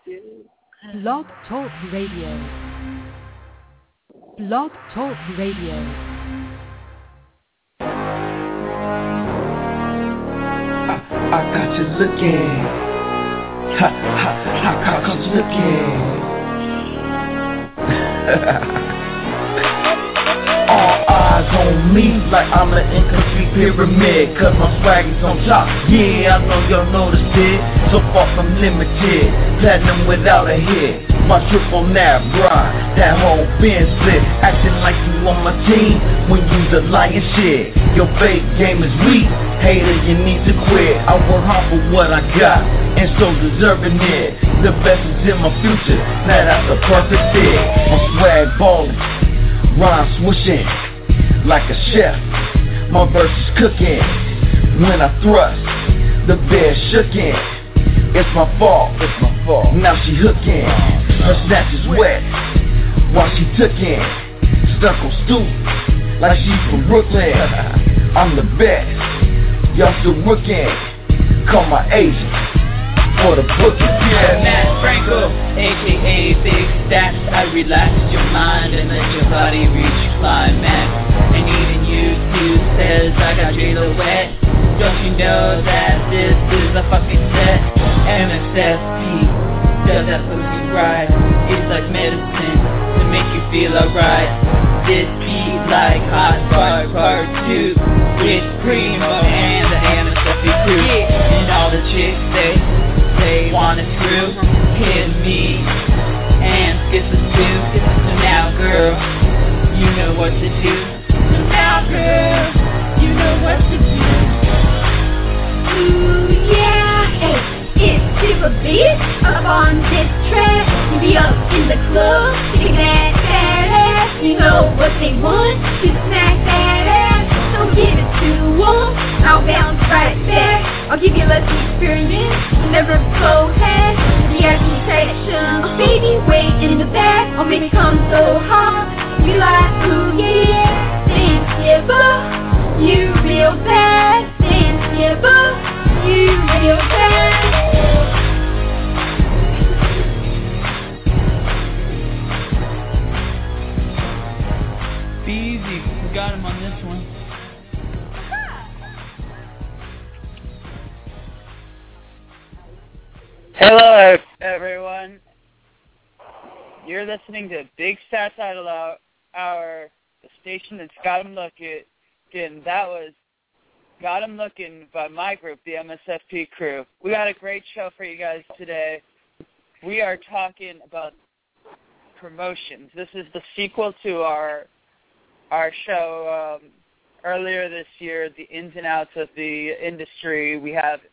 Blog Talk Radio. Blog Talk Radio. I got you looking. I got you looking. All eyes on me like I'm an incomplete pyramid, cause my swag is on top. Yeah, I know y'all noticed it. So far from limited, platinum without a hit. My triple nap ride, that whole bin split. Acting like you on my team when you the lion shit. Your fake game is weak, hater you need to quit. I work hard for what I got, and so deserving it. The best is in my future, now that's the perfect fit. My swag ballin', rhyme swooshing like a chef. My verse is cooking. When I thrust, the bed shookin'. It's my fault. Now she hookin'. Her snatch is wet while she tookin'. Stuck on stoop like she's from Brooklyn. I'm the best. Y'all still rookin'. Call my agent for the booking. Yeah, Matt Franco, aka Big Stacks. I relax your mind and let your body reach climax. And even you says I got J-Lo wet. Don't you know that this is a fucking set? MSFP does that pussy right. It's like medicine to make you feel alright. This beat like Hot Bar Part 2 with Primo and the MSFP crew. And all the chicks they want it through. Hit me and skip the two. So now girl, you know what to do. So now girl, you know what to do. Ooh yeah, hey, it's Super Beat up on this track. You be up in the club, kicking that ass. You know what they want, to smack that ass. Don't give it to them, I'll bounce right back. I'll give you less experience, never go ahead. VIP section, baby, wait in the back. I'll make it come so hot. You like, ooh yeah, dance yeah, you real bad. Dance yeah, you real bad. Be easy, we got him on this one. Hello, everyone. You're listening to Big Stats Idol Hour, the station that's got 'em looking. That was Got 'em Looking by my group, the MSFP crew. We got a great show for you guys today. We are talking about promotions. This is the sequel to our show earlier this year, the ins and outs of the industry. We have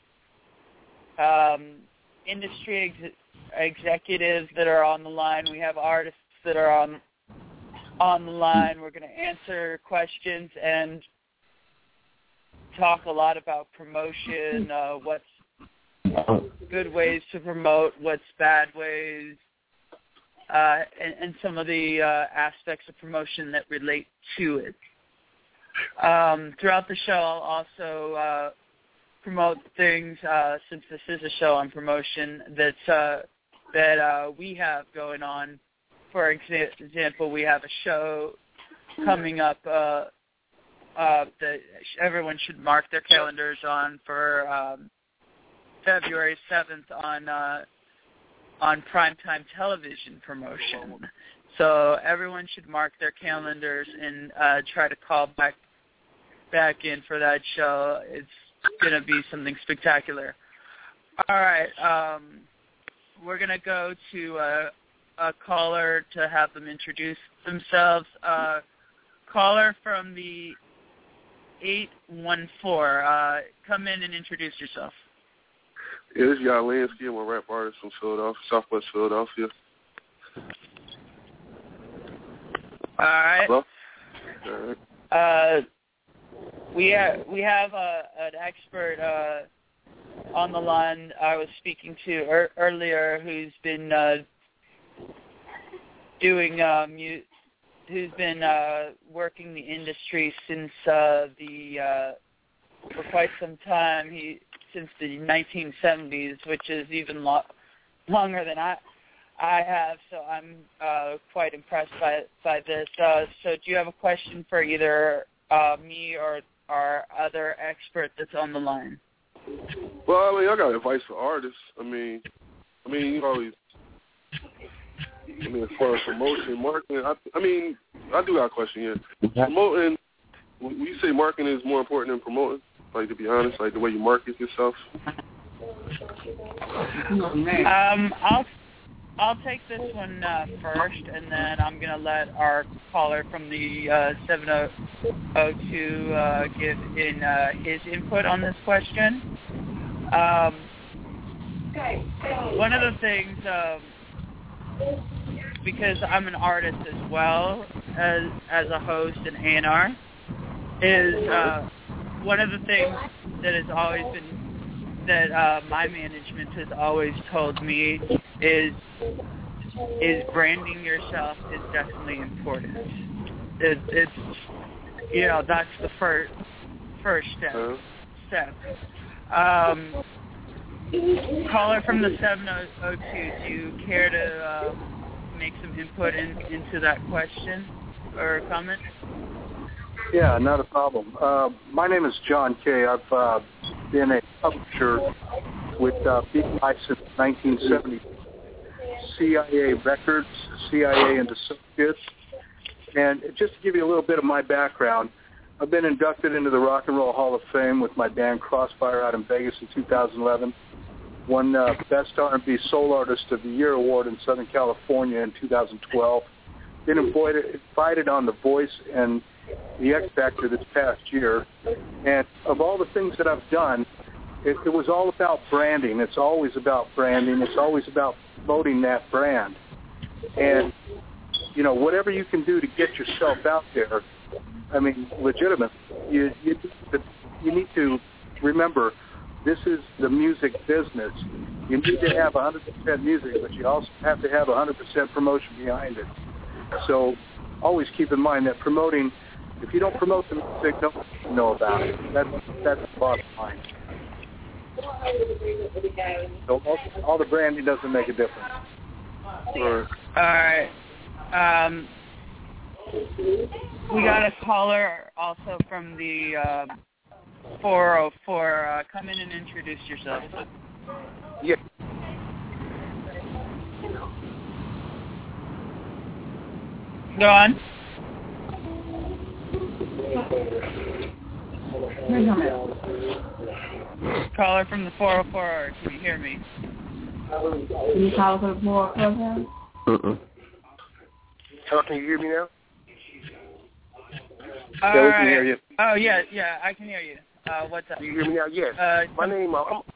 industry executives that are on the line. We have artists that are on the line. We're going to answer questions and talk a lot about promotion, what's good ways to promote, what's bad ways, and some of the aspects of promotion that relate to it. Throughout the show, I'll also promote things, since this is a show on promotion, that we have going on. For example, we have a show coming up that everyone should mark their calendars on for February 7th on primetime television promotion. So everyone should mark their calendars and try to call back in for that show. It's going to be something spectacular. All right, we're going to go to a caller to have them introduce themselves. Caller from the 814, come in and introduce yourself. Yeah, this is Yalansky. I'm a rap artist from Philadelphia, Southwest Philadelphia. All right. Hello? All right. We have an expert on the line I was speaking to earlier, who's been working the industry since for quite some time. Since the 1970s, which is even longer than I have, so I'm quite impressed by this. So do you have a question for either me or our other expert that's on the line? Well, I mean, I got advice for artists. I mean, you always. As far as promotion, marketing, I do got a question here. Promoting, when you say marketing is more important than promoting, like, to be honest, like the way you market yourself? I'll take this one first, and then I'm going to let our caller from the 702 give in his input on this question. One of the things, because I'm an artist as well as a host and A&R, is one of the things that has always been, that my management has always told me is branding yourself is definitely important. It's that's the first step. Caller from the 702, do you care to make some input into that question or comment? Yeah, not a problem. My name is John Kay. I've been a publisher with BMI since 1970. CIA Records, CIA and Associates. And just to give you a little bit of my background, I've been inducted into the Rock and Roll Hall of Fame with my band Crossfire out in Vegas in 2011. Won Best R&B Soul Artist of the Year award in Southern California in 2012. Been invited on The Voice and the X Factor this past year. And of all the things that I've done, it was all about branding. It's always about branding. It's always about promoting that brand. And, whatever you can do to get yourself out there, legitimate, you need to remember, this is the music business. You need to have 100% music, but you also have to have 100% promotion behind it. So always keep in mind that promoting, if you don't promote the music, nobody will know about it. That's the bottom line. So all the branding doesn't make a difference. All right. We got a caller also from the 404. Come in and introduce yourself. Yeah. Go on. Caller from the 404. Can you hear me? Can you call from the 404? Hello, can you hear me now? Yeah, we can hear you. Oh, yeah, I can hear you. What's up? You hear me now? Yes. My name,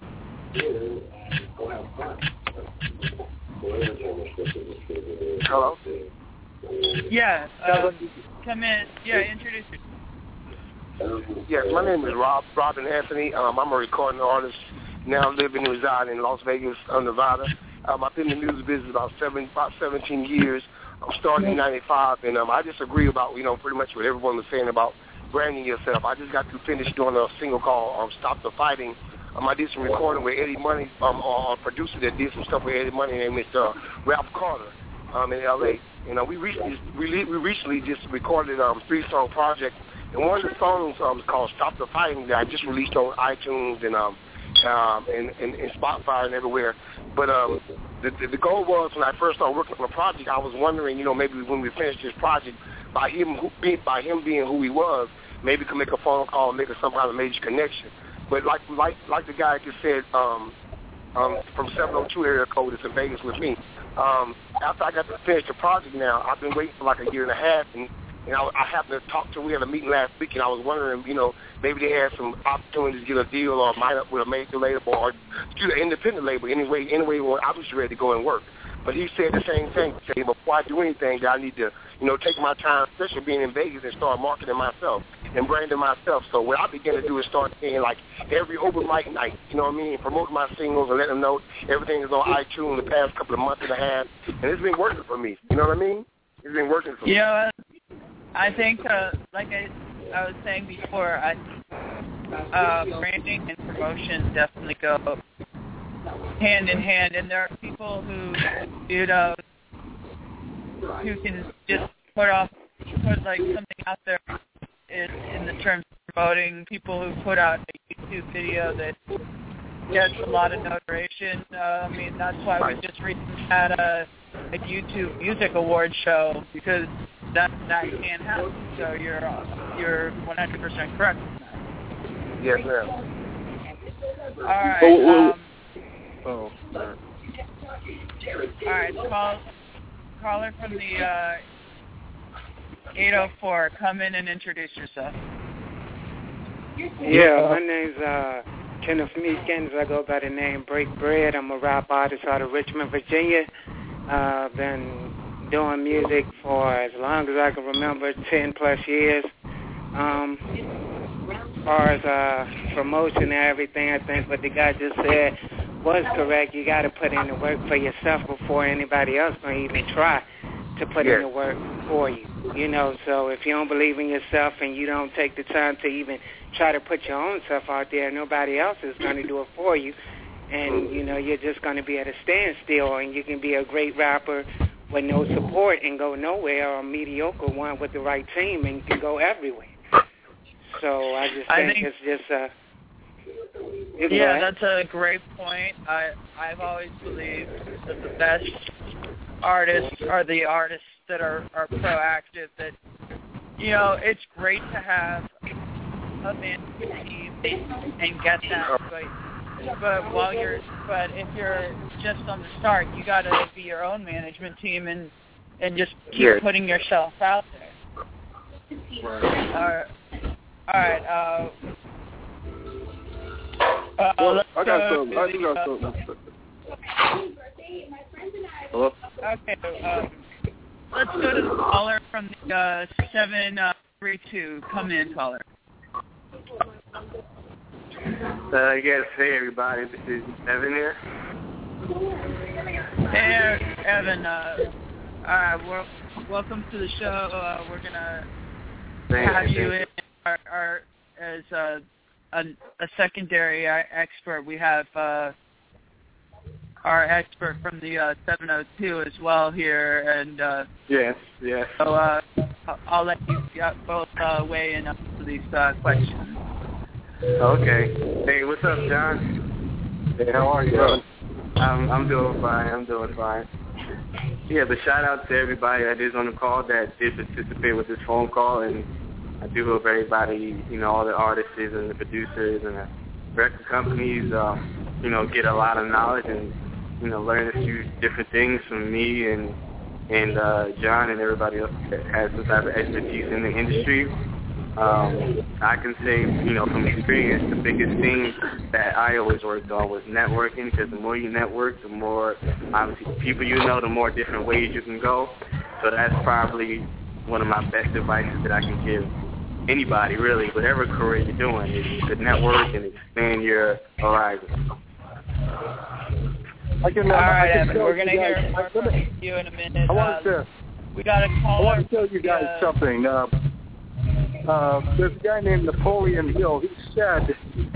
Hello? Yeah, come in. Yeah, introduce yourself. Yes, my name is Robin Anthony. I'm a recording artist, now living and residing in Las Vegas, Nevada. I've been in the music business about 17 years. I'm starting in 95, and I just agree about, pretty much what everyone was saying about branding yourself. I just got to finish doing a single called Stop the Fighting. I did some recording with Eddie Money, a producer that did some stuff with Eddie Money named Mr. Ralph Carter in L.A. We recently just recorded a 3-song project, and one of the songs was called Stop the Fighting that I just released on iTunes and Spotify and everywhere. But the goal was, when I first started working on the project, I was wondering, maybe when we finished this project, by him being who he was, maybe could make a phone call and make some kind of major connection. But like the guy just said, from 702 area code that's in Vegas with me, after I got to finish the project now, I've been waiting for like a year and a half, and I happened to talk to, we had a meeting last week, and I was wondering, maybe they had some opportunities to get a deal or line up with a major label or do the independent label. Anyway, I was ready to go and work. But he said the same thing. He said, before I do anything, that I need to, take my time, especially being in Vegas, and start marketing myself and branding myself. So what I began to do is start saying, like, every open mic night, promoting my singles and letting them know everything is on iTunes the past couple of months and a half. And it's been working for me. You know what I mean? It's been working for me. I think, like I was saying before, branding and promotion definitely go hand in hand, and there are people who, you know, who can just put like something out there in the terms of promoting. People who put out a YouTube video that gets a lot of notoriety. I mean, that's why we just recently had a YouTube Music Award show, because that can't happen. So you're 100% correct on that. Yes, ma'am. All right. All right. Caller from the 804. Come in and introduce yourself. Yeah, my name's Kenneth Meekins. I go by the name Break Bread. I'm a rap artist out of Richmond, Virginia. I've been doing music for as long as I can remember, 10 plus years. As far as promotion and everything, I think what the guy just said was correct. You got to put in the work for yourself before anybody else can even try to put in the work for you. You know, so if you don't believe in yourself and you don't take the time to even try to put your own stuff out there, nobody else is going to do it for you. And, you know, you're just going to be at a standstill, and you can be a great rapper with no support and go nowhere, or a mediocre one with the right team, and you can go everywhere. So I think it's just that's a great point. I've always believed that the best artists are the artists that are proactive. That, you know, it's great to have a management team and get that, but if you're just on the start, you got to be your own management team and just keep putting yourself out there. All right. I got something. Hello? Okay. Let's go to the caller from the 732. Come in, caller. Yes, hey everybody, this is Evan here. Hey Evan, welcome to the show. We're gonna have you in as a secondary expert. We have our expert from the 702 as well here, and yes. So I'll let you both weigh in to these questions. Okay. Hey, what's up, John? Hey, how are you, Evan? I'm doing fine. Yeah, but shout out to everybody that is on the call that did participate with this phone call, and I do hope everybody, you know, all the artists and the producers and the record companies, you know, get a lot of knowledge and, you know, learn a few different things from me and John and everybody else that has some type of expertise in the industry. I can say, you know, from experience, the biggest thing that I always worked on was networking, because the more you network, the more, obviously, people you know, the more different ways you can go. So that's probably one of my best advices that I can give anybody, really, whatever career you're doing, is to network and expand your horizon. All right, Evan, we're going to hear more from you in a minute. We got a caller. I want to tell you guys something. There's a guy named Napoleon Hill. He said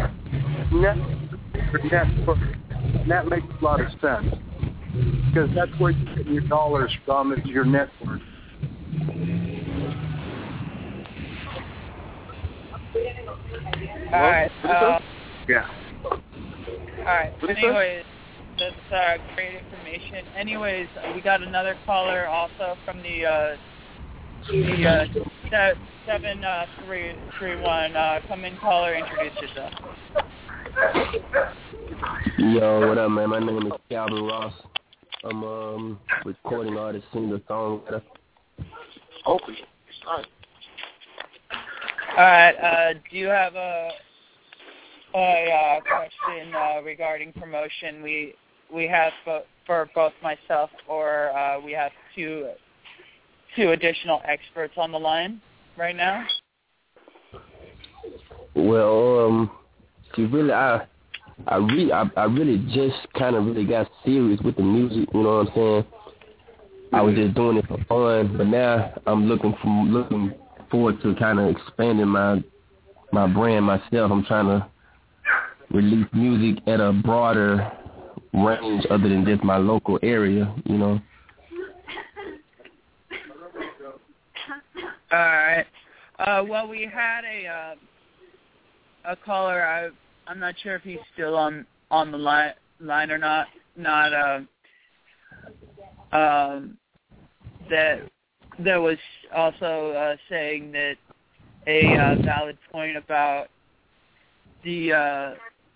network. And that makes a lot of sense, because that's where you get your dollars from, is your network. All right. Yeah. All right. Anyways, that's great information. Anyways, we got another caller also from the 7331. Come in, caller. Introduce yourself. Yo, what up, man? My name is Calvin Ross. I'm a recording artist, singer, songwriter. Okay. All right. Do you have a question regarding promotion? We have for both myself or we have two additional experts on the line right now. Well, really, I really just kind of really got serious with the music. You know what I'm saying? I was just doing it for fun, but now I'm looking forward to kind of expanding my brand myself. I'm trying to release music at a broader range other than just my local area, you know. All right. Well, we had a caller. I'm not sure if he's still on the line or not. That was also saying that a valid point about the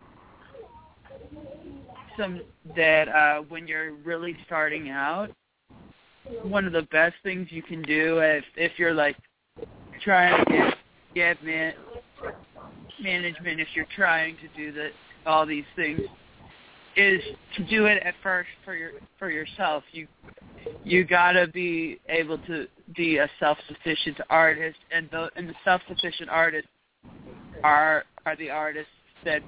when you're really starting out, one of the best things you can do if you're like trying to get management, if you're trying to do all these things, is to do it at first for yourself. You gotta be able to be a self-sufficient artist, and the self-sufficient artists are the artists that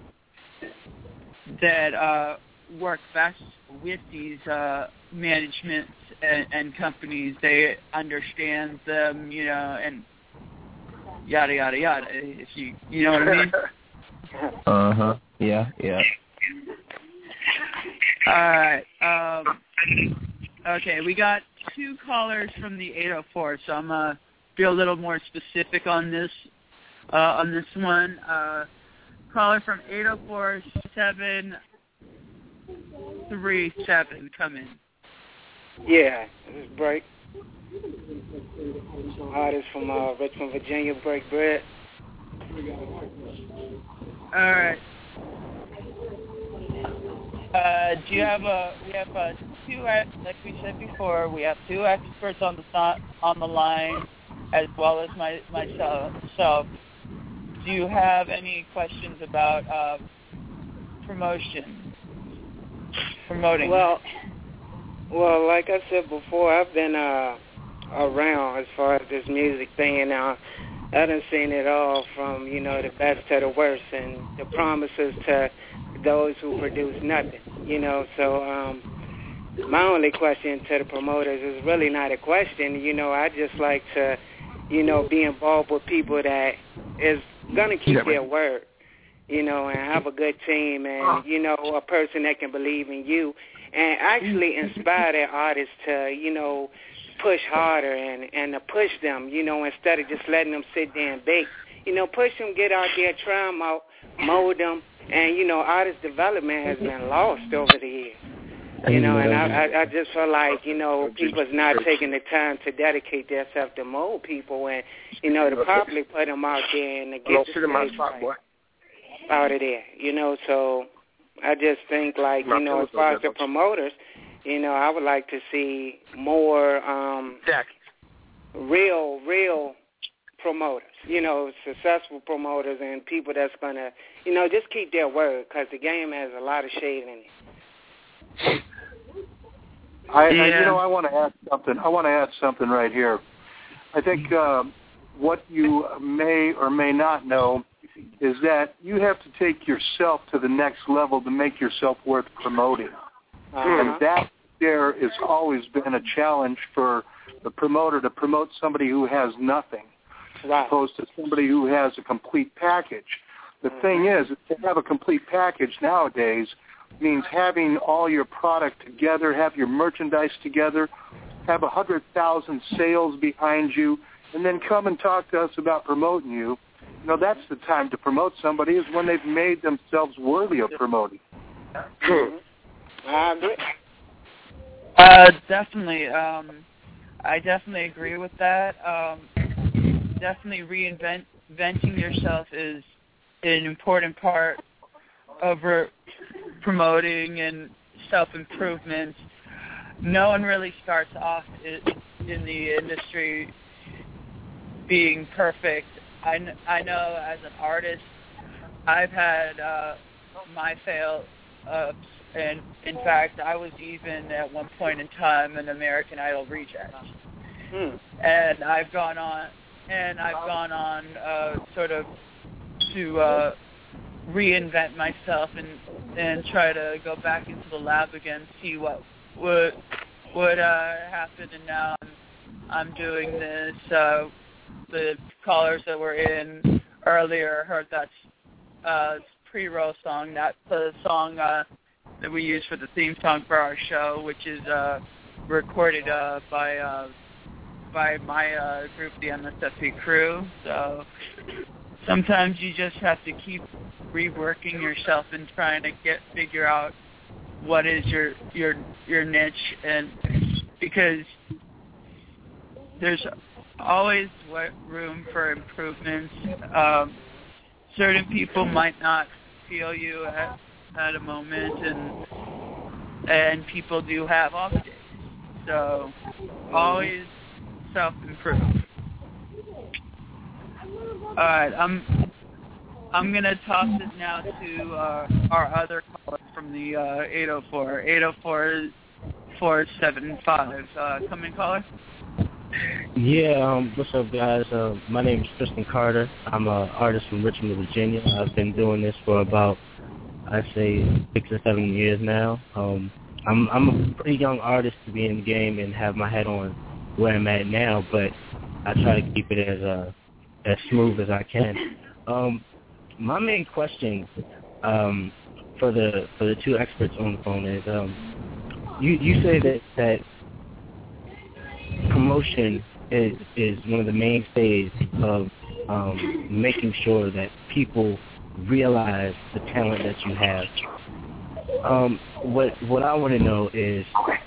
work best with these managements and companies. They understand them, you know, and yada yada yada. If you know what I mean. Yeah. All right. Okay, we got 2 callers from the 804, so I'm gonna be a little more specific on this one. Caller from 804-737, come in. Yeah, this is Break. Artist from Richmond, Virginia, Break Bread. All right. We have 2, like we said before, we have 2 experts on the line, as well as myself. So, do you have any questions about promoting? Well, like I said before, I've been around as far as this music thing, and I done seen it all from, you know, the best to the worst, and the promises to those who produce nothing, you know. So my only question to the promoters is really not a question. You know, I just like to, you know, be involved with people that is going to keep their word, you know, and have a good team and, you know, a person that can believe in you and actually inspire their artists to, you know, push harder and to push them, you know, instead of just letting them sit there and bake. You know, push them, get out there, try them out, mold them. And, you know, artist development has been lost over the years. You know, and I just feel like, you know, people's not taking the time to dedicate themselves to mold people and, you know, to properly put them out there and to get the stage right out of there, you know. So I just think, like, you know, as far as the promoters, you know, I would like to see more real promoters, you know, successful promoters and people that's going to, you know, just keep their word, because the game has a lot of shade in it. You know, I want to add something right here. I think what you may or may not know is that you have to take yourself to the next level to make yourself worth promoting. And that there has always been a challenge for the promoter to promote somebody who has nothing, as opposed to somebody who has a complete package. The thing is, to have a complete package nowadays means having all your product together, have your merchandise together, have 100,000 sales behind you, and then come and talk to us about promoting you. You know, that's the time to promote somebody, is when they've made themselves worthy of promoting. I agree. Definitely. I definitely agree with that. Definitely reinventing yourself is an important part of promoting and self-improvement. No one really starts off in the industry being perfect. I know as an artist, I've had my fail-ups, and in fact, I was even at one point in time an American Idol reject. And I've gone on sort of to reinvent myself and try to go back into the lab again, see what would happen. And now I'm doing this. The callers that were in earlier heard that pre-roll song. That's the song that we use for the theme song for our show, which is recorded by my group, the MSFP crew. So sometimes you just have to keep reworking yourself and trying to figure out what is your niche, and because there's always room for improvements. Certain people might not feel you at a moment, and people do have off days. So always self-improve. All right, I'm gonna toss it now to our other caller from the 804-475. Come in, caller. Yeah, what's up, guys? My name is Tristan Carter. I'm an artist from Richmond, Virginia. I've been doing this for about, I'd say, 6 or 7 years now. I'm a pretty young artist to be in the game and have my head on where I'm at now, but I try to keep it as smooth as I can. My main question for the two experts on the phone is, you say that promotion is one of the mainstays of making sure that people realize the talent that you have. What I want to know is,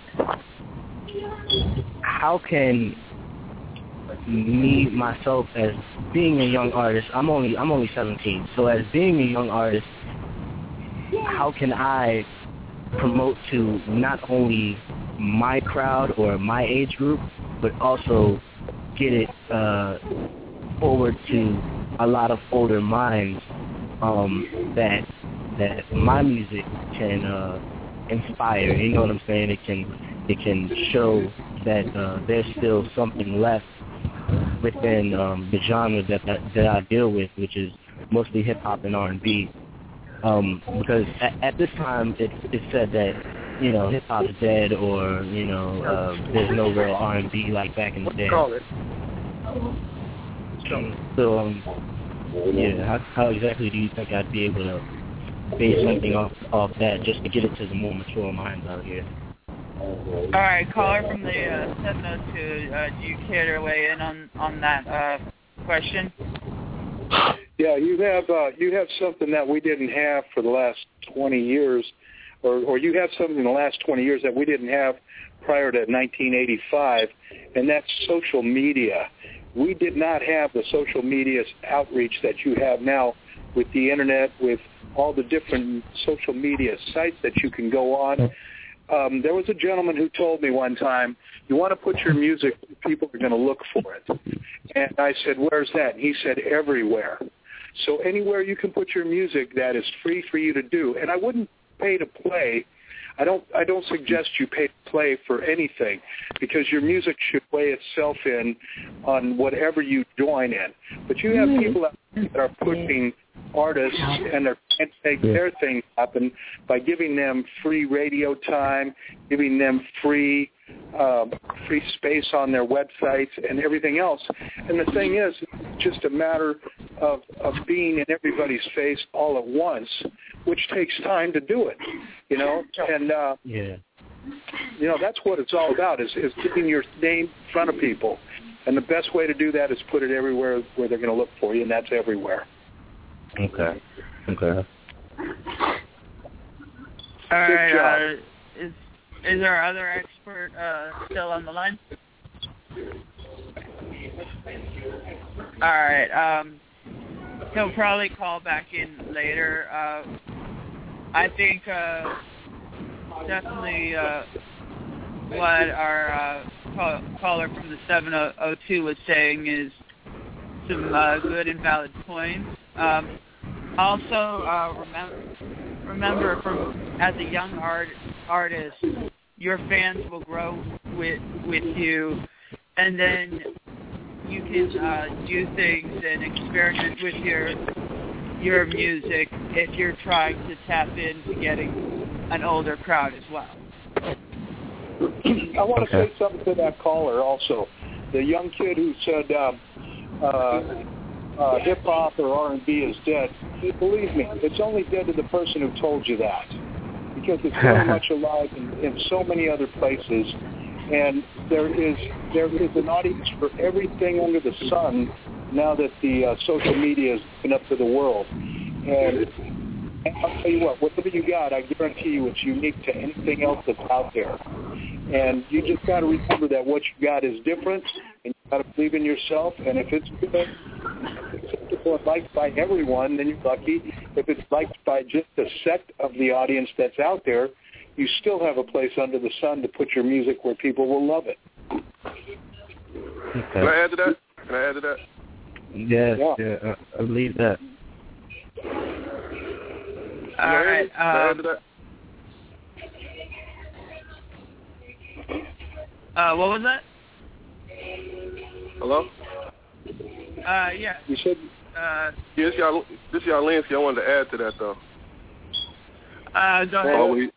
how can me, myself, as being a young artist, I'm only 17, so as being a young artist, how can I promote to not only my crowd or my age group, but also get it forward to a lot of older minds that my music can inspire? You know what I'm saying? It can show that there's still something left within the genre that I deal with, which is mostly hip hop and R&B. Because at this time it's said that, you know, hip hop is dead, or, you know, there's no real R&B like back in the day. So yeah, how exactly do you think I'd be able to base something off that, just to get it to the more mature minds out here? All right, caller from the 702, do you care to weigh in on that question? Yeah, you have something that we didn't have for the last 20 years, or you have something in the last 20 years that we didn't have prior to 1985, and that's social media. We did not have the social media outreach that you have now with the internet, with all the different social media sites that you can go on. There was a gentleman who told me one time, you want to put your music, people are going to look for it. And I said, where's that? And he said, everywhere. So anywhere you can put your music, that is free for you to do. And I wouldn't pay to play. I don't suggest you pay to play for anything, because your music should weigh itself in on whatever you join in. But you have people that are pushing artists, and they're trying to make their thing happen by giving them free radio time, giving them free space on their websites and everything else. And the thing is, it's just a matter of being in everybody's face all at once, which takes time to do it, you know. And you know, that's what it's all about, is getting your name in front of people. And the best way to do that is put it everywhere where they're going to look for you, and that's everywhere. Okay. All right. Is our other expert still on the line? All right. He'll probably call back in later. I think definitely what our caller from the 702 was saying is some good and valid points. Also, remember, from as a young artist, your fans will grow with you, and then you can do things and experiment with your music if you're trying to tap into getting an older crowd as well. I want to say something to that caller also. The young kid who said hip-hop or R&B is dead. Believe me, it's only dead to the person who told you that. because it's very much alive in so many other places. And there is an audience for everything under the sun now that the social media is open up to the world. And I'll tell you what, whatever you got, I guarantee you it's unique to anything else that's out there. And you just got to remember that what you got is different, and you got to believe in yourself. And if it's acceptable and liked by everyone, then you're lucky. If it's liked by just a sect of the audience that's out there, you still have a place under the sun to put your music where people will love it. Okay. Can I add to that? Yes, yeah, I believe that. All right. What was that? Hello? Yeah. You said. This y'all Lansky. I wanted to add to that though. Go ahead.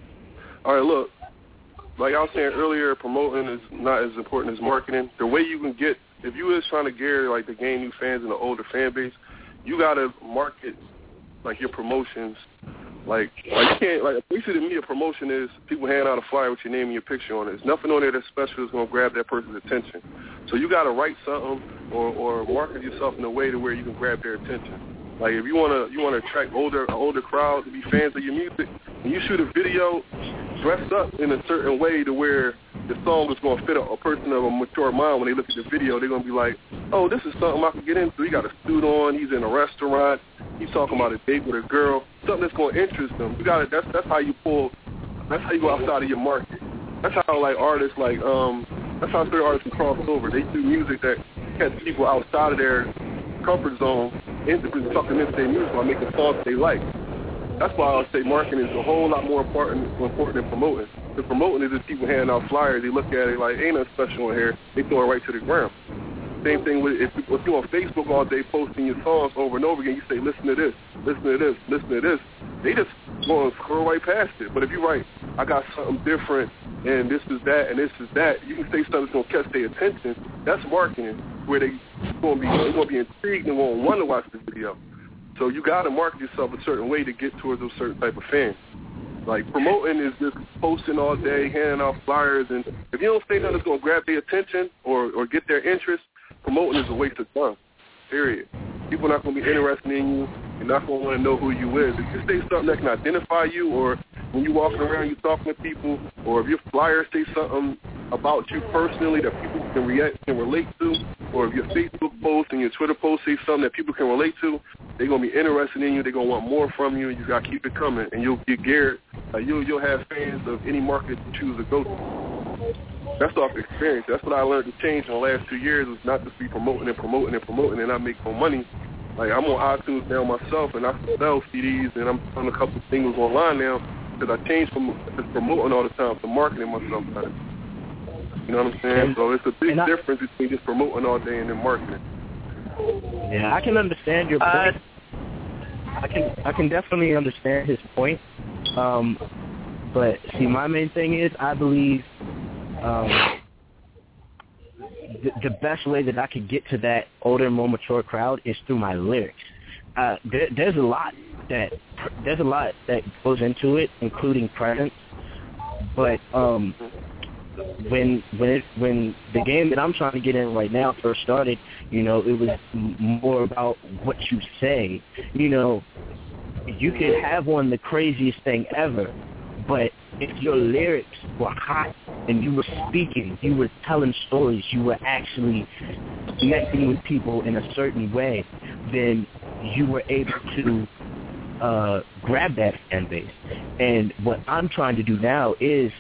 All right, look. Like I was saying earlier, promoting is not as important as marketing. The way you can get, if you is trying to get to gain new fans in the older fan base, you gotta market your promotions. You can't basically to me a promotion is people hand out a flyer with your name and your picture on it. There's nothing on there that's special that's gonna grab that person's attention. So you gotta write something or market yourself in a way to where you can grab their attention. Like if you wanna attract older crowd to be fans of your music, when you shoot a video, dress up in a certain way to where the song is going to fit a person of a mature mind. When they look at the video, they're going to be like, oh, this is something I can get into. He got a suit on. He's in a restaurant. He's talking about a date with a girl. Something that's going to interest them. You got to. That's how you pull. That's how you go outside of your market. That's how artists that's how certain artists can cross over. They do music that catch people outside of their comfort zone, instantly sucking into their music by making songs they like. That's why I would say marketing is a whole lot more important than promoting. The promoting is just people handing out flyers. They look at it like, ain't nothing special in here. They throw it right to the ground. Same thing with if you're on Facebook all day posting your songs over and over again, you say, listen to this, listen to this, listen to this. They just go and scroll right past it. But if you write, I got something different, and this is that, and this is that, you can say something that's going to catch their attention. That's marketing, where they're going to be intrigued and going to want to watch the video. So you got to market yourself a certain way to get towards those certain type of fans. Like promoting is just posting all day, handing out flyers, and if you don't say nothing that's going to grab their attention or get their interest, promoting is a waste of time, period. People are not going to be interested in you. You're not going to want to know who you is. If you say something that can identify you, or when you're walking around, you're talking to people, or if your flyer say something about you personally that people can relate to, or if your Facebook post and your Twitter post say something that people can relate to, they're going to be interested in you. They're going to want more from you, and you got to keep it coming. And you'll get geared. You'll have fans of any market you choose to go to. That's off experience. That's what I learned to change in the last 2 years, was not just be promoting and not make no money. Like, I'm on iTunes now myself, and I sell CDs, and I'm selling a couple of singles online now, because I changed from just promoting all the time to marketing myself. You know what I'm saying? So it's a big difference between just promoting all day and then marketing. Yeah, I can understand your point. I can definitely understand his point. But see, my main thing is I believe the best way that I could get to that older, more mature crowd is through my lyrics. There's a lot that goes into it, including presence. But when the game that I'm trying to get in right now first started, it was more about what you say. You could have the craziest thing ever, but if your lyrics were hot and you were speaking, you were telling stories, you were actually connecting with people in a certain way, then you were able to grab that fan base. And what I'm trying to do now is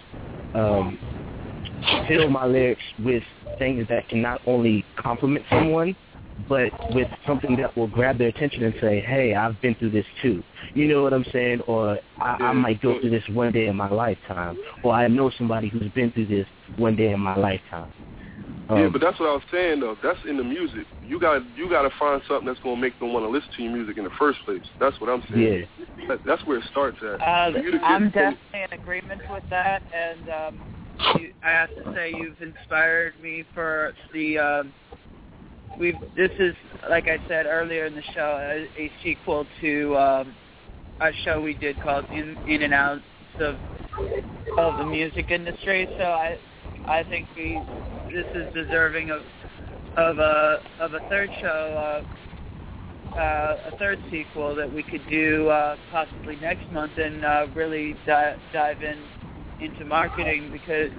fill my lyrics with things that can not only compliment someone, but with something that will grab their attention and say, hey, I've been through this too. You know what I'm saying? Or I might go through this one day in my lifetime. Or I know somebody who's been through this one day in my lifetime. Yeah, but that's what I was saying, though. That's in the music. You got to find something that's going to make them want to listen to your music in the first place. That's what I'm saying. Yeah. That's where it starts at. I'm definitely in agreement with that, and I have to say you've inspired me for the... This is, like I said earlier in the show, a sequel to a show we did called In and Out of the music industry. So I think this is deserving of a third show, a third sequel that we could do possibly next month and really dive into marketing because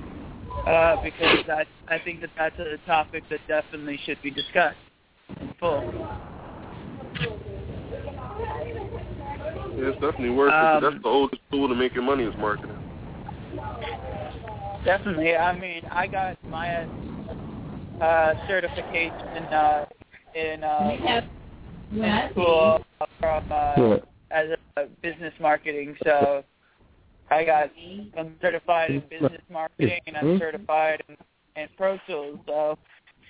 I think that's a topic that definitely should be discussed in full. Yeah, it's definitely worth it. That's the oldest tool to making money is marketing. Definitely. I mean, I got my certification in school from as a business marketing. So I'm certified in business marketing and I'm certified in Pro Tools. So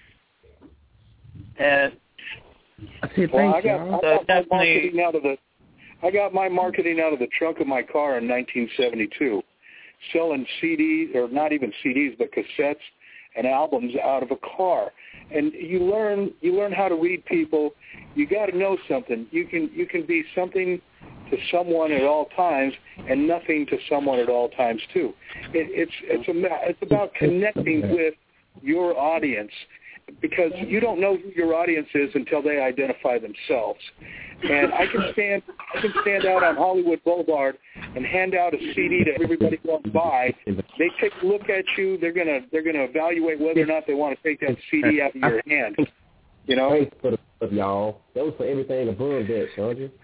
I got my marketing out of the trunk of my car in 1972, selling CDs, or not even CDs, but cassettes and albums out of a car. And you learn how to read people. You got to know something. You can be something to someone at all times and nothing to someone at all times too. It's about connecting with your audience, because you don't know who your audience is until they identify themselves. And I can stand out on Hollywood Boulevard and hand out a CD to everybody walks by. They take a look at you. They're gonna evaluate whether or not they want to take that CD out of your hand. You know. Thanks for the stuff, y'all. That was for everything above that, don't you?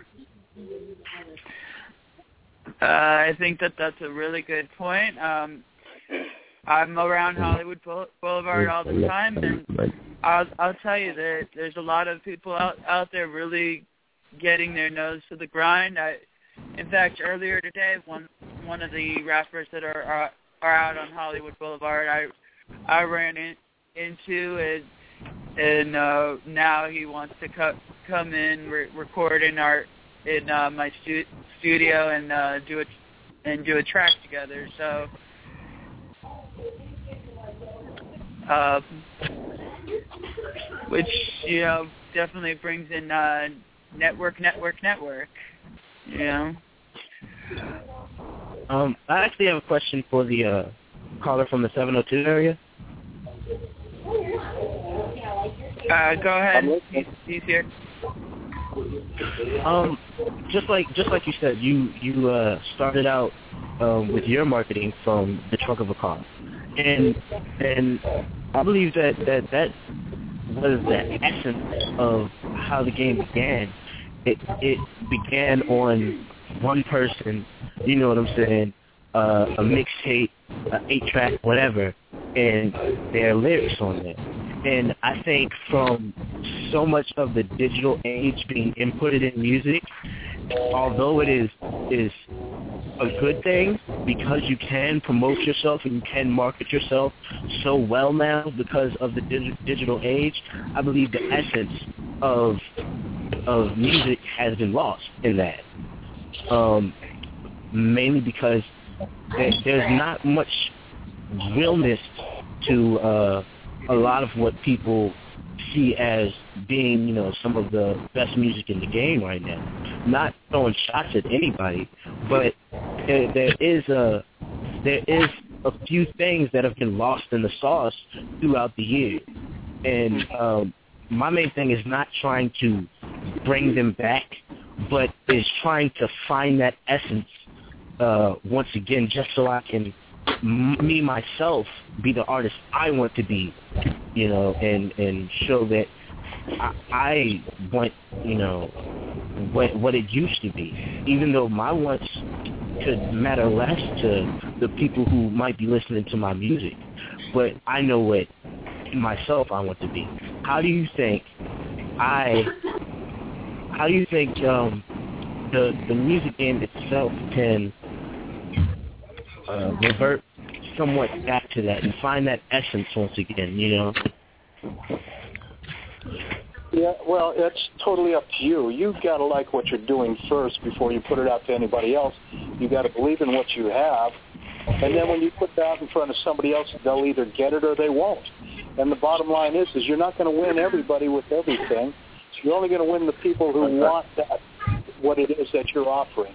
I think that's a really good point. I'm around Hollywood Boulevard all the time, and I'll tell you that there's a lot of people out there really getting their nose to the grind. In fact, earlier today, one of the rappers that are out on Hollywood Boulevard, I ran into, and now he wants to come in, record in my studio and do a track together. So. Which definitely brings in network. I actually have a question for the caller from the 702 area. Go ahead. He's here. Just like you said, you started out with your marketing from the trunk of a car, and I believe that was the essence of how the game began. It began on one person, you know what I'm saying, a mixtape, an 8-track, whatever, and their lyrics on there. And I think from so much of the digital age being inputted in music, although it is a good thing because you can promote yourself and you can market yourself so well now because of the digital age, I believe the essence of music has been lost in that. Mainly because there's not much realness to a lot of what people see as being, some of the best music in the game right now. Not throwing shots at anybody, but there is a few things that have been lost in the sauce throughout the years. And my main thing is not trying to bring them back, but is trying to find that essence once again, just so I can me myself be the artist I want to be, and show that I want, what it used to be, even though my wants could matter less to the people who might be listening to my music, but I know what myself I want to be. How do you think the music game itself can revert somewhat back to that and find that essence once again, Yeah, well, it's totally up to you. You've got to like what you're doing first before you put it out to anybody else. You've got to believe in what you have. And then when you put that out in front of somebody else, they'll either get it or they won't. And the bottom line is you're not going to win everybody with everything. You're only going to win the people who want that, what it is that you're offering.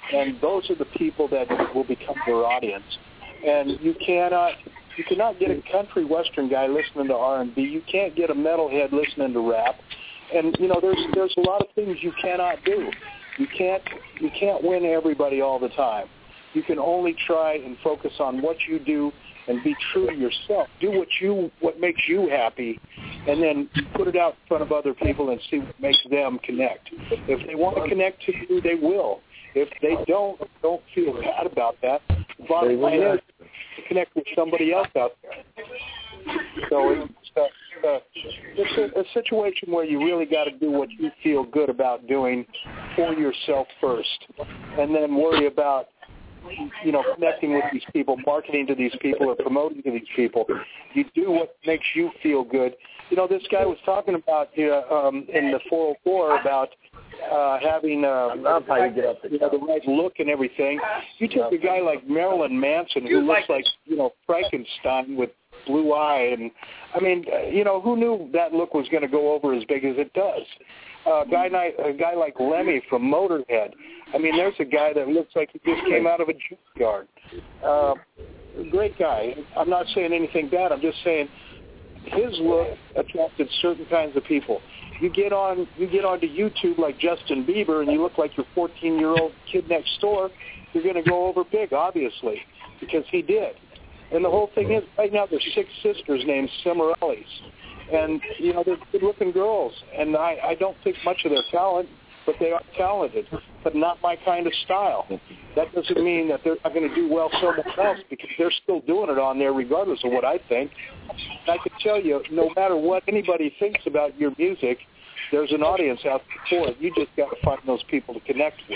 and those are the people that will become your audience. And you cannot get a country western guy listening to R&B. You can't get a metalhead listening to rap. And there's a lot of things you cannot do. You can't win everybody all the time. You can only try and focus on what you do and be true to yourself. Do what makes you happy, and then put it out in front of other people and see what makes them connect. If they want to connect to you, they will. If they don't feel bad about that. The bottom line is to connect with somebody else out there. So it's a situation where you really got to do what you feel good about doing for yourself first, and then worry about connecting with these people, marketing to these people, or promoting to these people. You do what makes you feel good. This guy was talking about in the 404 about having the right look and everything. You take a guy like Marilyn Manson, who looks like Frankenstein with blue eye, and I mean, who knew that look was going to go over as big as it does? A guy like Lemmy from Motorhead. I mean, there's a guy that looks like he just came out of a junkyard. Great guy. I'm not saying anything bad. I'm just saying his look attracted certain kinds of people. You get onto YouTube like Justin Bieber, and you look like your 14-year-old kid next door, you're going to go over big, obviously, because he did. And the whole thing is, right now there's 6 sisters named Cimarellis. And, they're good-looking girls. And I don't think much of their talent, but they are talented, but not my kind of style. That doesn't mean that they're not going to do well somewhere else, because they're still doing it on there regardless of what I think. And I can tell you, no matter what anybody thinks about your music, there's an audience out there for it. You just got to find those people to connect with.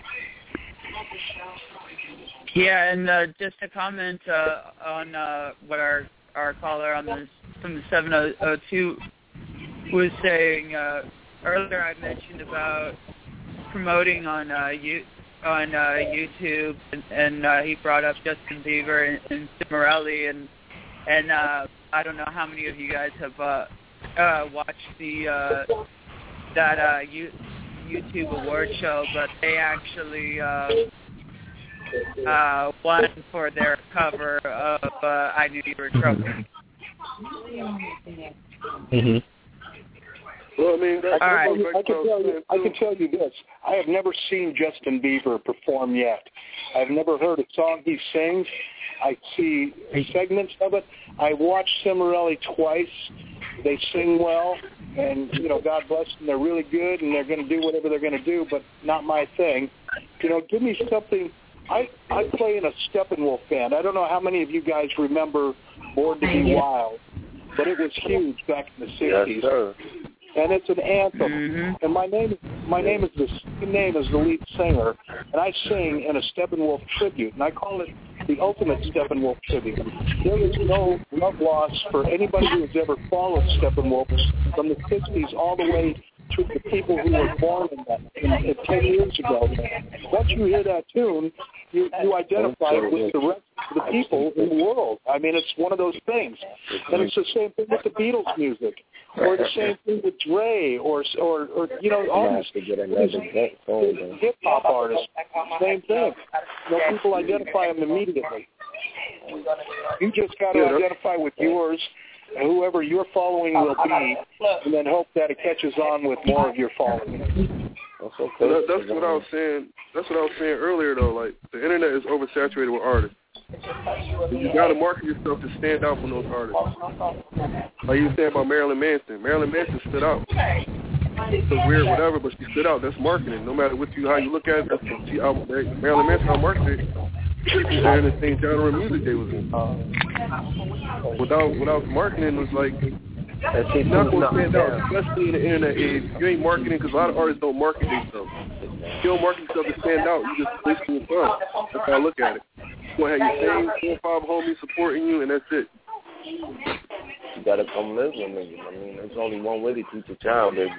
Yeah, and just to comment on what our caller from the 702 was saying earlier, I mentioned about promoting on YouTube, and he brought up Justin Bieber and Cimarelli, and I don't know how many of you guys have watched that YouTube award show, but they actually won for their cover of I Knew You Were Trouble. Mm-hmm. Well, I mean, I can tell you this. I have never seen Justin Bieber perform yet. I've never heard a song he sings. I see segments of it. I watched Cimarelli twice. They sing well, and, God bless them. They're really good, and they're going to do whatever they're going to do, but not my thing. Give me something. I play in a Steppenwolf band. I don't know how many of you guys remember Born to Be Wild, but it was huge back in the 60s. Yes, sir. And it's an anthem. Mm-hmm. And my name is the same name as the lead singer, and I sing in a Steppenwolf tribute, and I call it the ultimate Steppenwolf tribute. There is no love loss for anybody who has ever followed Steppenwolf from the 60s all the way to the people who were born in 10 years ago. Once you hear that tune, you identify with the rest of the people in the world. I mean, it's one of those things. And it's the same thing with the Beatles music, or the same thing with Dre, or all these hip-hop artists. Same thing. People identify them immediately. You just got to identify with yours, and whoever your following will be, and then hope that it catches on with more of your following. That's what I was saying. That's what I was saying earlier, though. Like, the internet is oversaturated with artists. You got to market yourself to stand out from those artists. Like you said about Marilyn Manson. Marilyn Manson stood out. It's weird, whatever, but she stood out. That's marketing. No matter how you look at it, Marilyn Manson outmarketed they're in the same genre of music they was in. Without marketing, it was like you're not going to stand out, especially in the internet age. You ain't marketing, because a lot of artists don't market themselves. If you don't market yourself to stand out, you just wasting your time. That's how I look at it. You're going to have your same 4 or 5 homies supporting you, and that's it. You got to come live with me. I mean, there's only one way to teach a child, baby.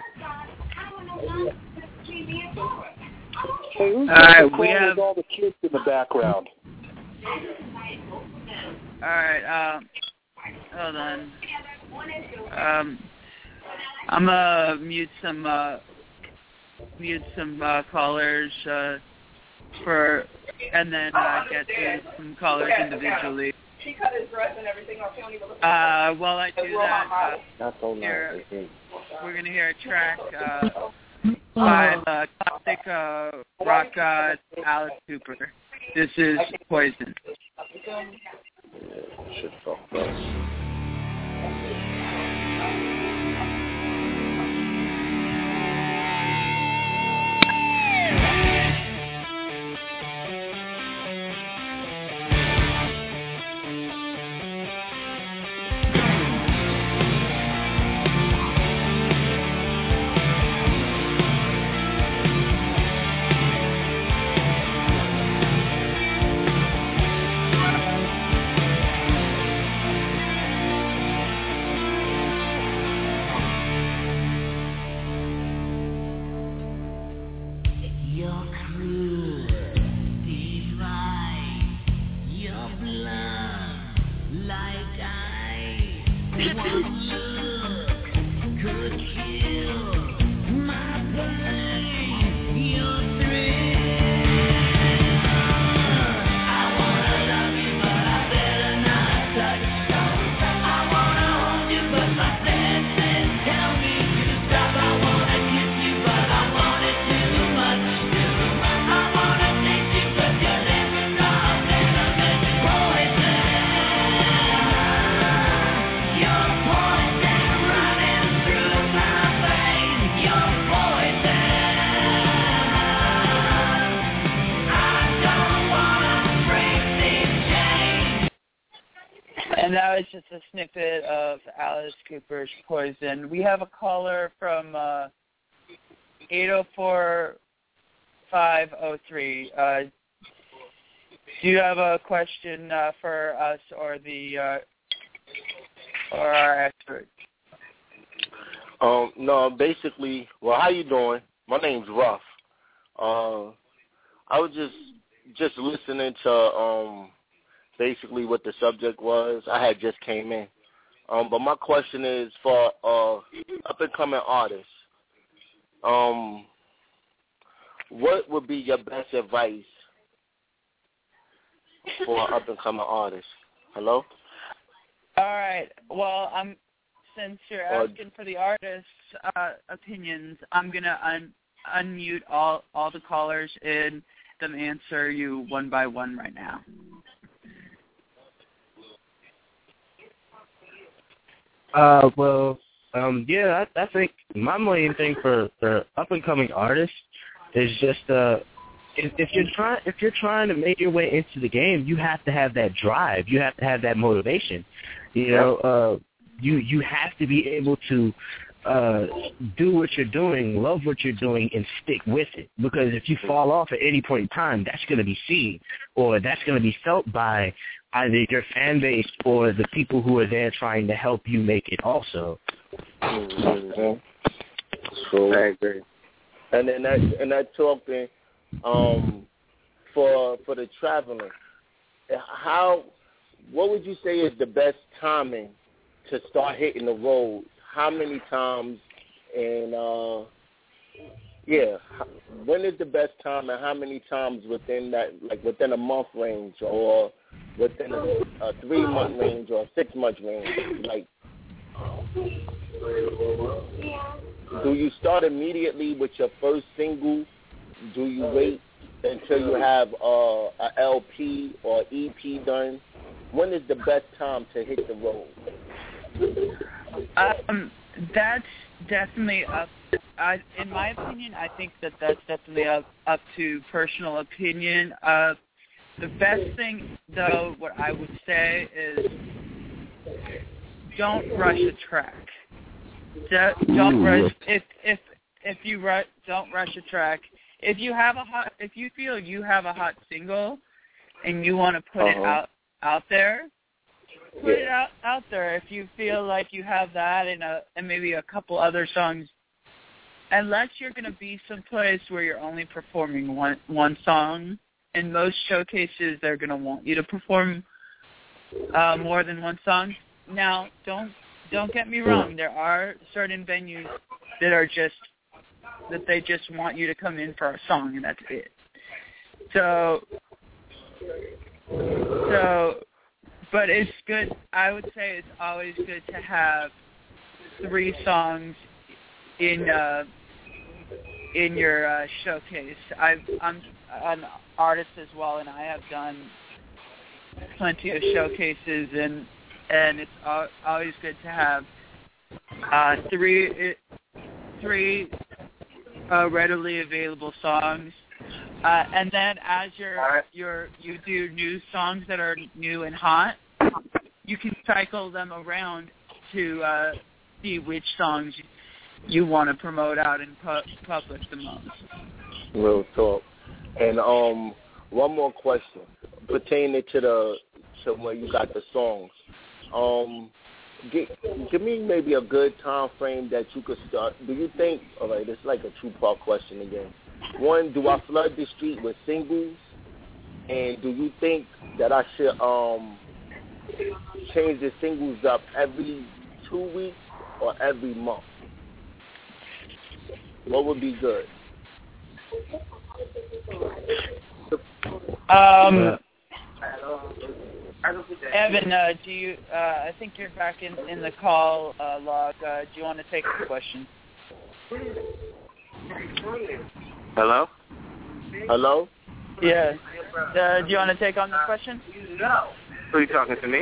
Hey, who's we have all the kids in the background? All right, hold on. I'm gonna mute some callers. and then get to some callers individually. He cut his dress and everything off. While I do that, That's so nice. we're going to hear a track by the classic rock god Alice Cooper. This is Poison. Yeah, shit fucked up. And that was just a snippet of Alice Cooper's Poison. We have a caller from 804-503. Do you have a question for us or our expert? No, basically, well, how you doing? My name's Ruff. I was just listening to basically what the subject was. I had just came in. But my question is for up-and-coming artists. What would be your best advice for up-and-coming artists? Hello? All right. Well, since you're asking for the artists' opinions, I'm going to unmute all the callers and them answer you one by one right now. I think my main thing for up and coming artists is just if you're trying to make your way into the game, you have to have that drive. You have to have that motivation. You have to be able to do what you're doing, love what you're doing, and stick with it. Because if you fall off at any point in time, that's going to be seen, or that's going to be felt by either your fan base or the people who are there trying to help you make it also. Mm-hmm. So, I agree. And then that talking for the traveling, what would you say is the best timing to start hitting the road? How many times, and when is the best time, and how many times within that, like within a month range, or within a 3-month range, or a 6-month range? Like, do you start immediately with your first single? Do you wait until you have a LP or EP done? When is the best time to hit the road? That's definitely up. In my opinion, I think that's definitely up to personal opinion. The best thing, though, what I would say is don't rush a track. Don't rush. Don't rush a track. If you feel you have a hot single and you want to put it out there. Put it out there if you feel like you have that and maybe a couple other songs. Unless you're going to be someplace where you're only performing one song. In most showcases, they're going to want you to perform more than one song. Now, don't get me wrong. There are certain venues that they just want you to come in for a song and that's it. But it's good. I would say it's always good to have 3 songs in your showcase. I'm an artist as well, and I have done plenty of showcases, and it's always good to have 3 readily available songs. And then as you do new songs that are new and hot, you can cycle them around to see which songs you want to promote out in public the most. Real talk. And one more question pertaining to where you got the songs. Give me maybe a good time frame that you could start. Do you think? All right, it's like a 2-part question again. One, do I flood the street with singles? And do you think that I should change the singles up every 2 weeks or every month? What would be good? Evan, do you? I think you're back in the call log. Do you want to take the question? Hello? Hello? Yeah. Do you want to take on the question? Who are you talking to, me?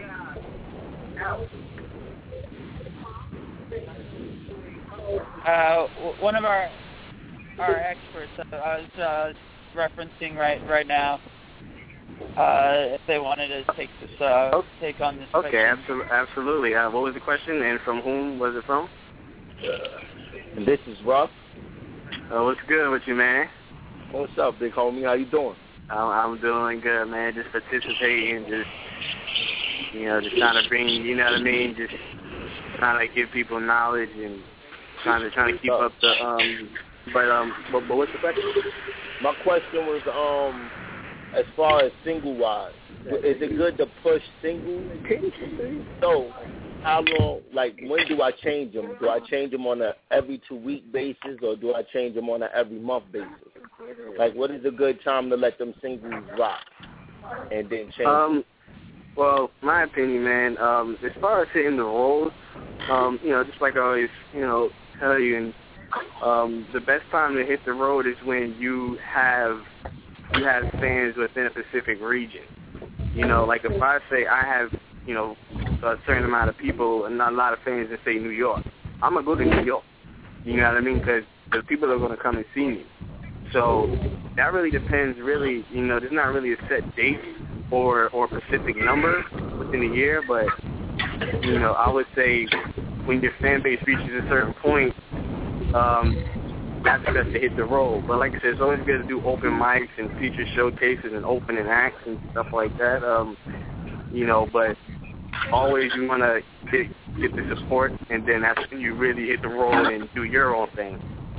One of our experts. I was referencing right now. If they wanted to take this, take on this. Okay, question. absolutely. What was the question, and from whom was it from? And this is Ruff. What's good with you, man? What's up, big homie? How you doing? I'm doing good, man. Just participating, just trying to bring, you know what I mean? Just trying to give people knowledge and trying to keep up the But what's the question? My question was as far as single wise, is it good to push singles? So, how long? Like, when do I change them? Do I change them on a every 2 week basis, or do I change them on a every month basis? Like, what is a good time to let them singles rock and then change? Well, my opinion, man. As far as hitting the road, just like I always, tell you, and the best time to hit the road is when you have fans within a specific region. Like if I say I have, a certain amount of people and not a lot of fans in, say, New York, I'm going to go to New York. You know what I mean? Because the people are going to come and see me. So that really depends, really, there's not really a set date or specific number within a year, but, I would say when your fan base reaches a certain point, that's best to hit the road. But like I said, it's always good to do open mics and feature showcases and opening acts and stuff like that. But always you want to get the support, and then that's when you really hit the road and do your own thing.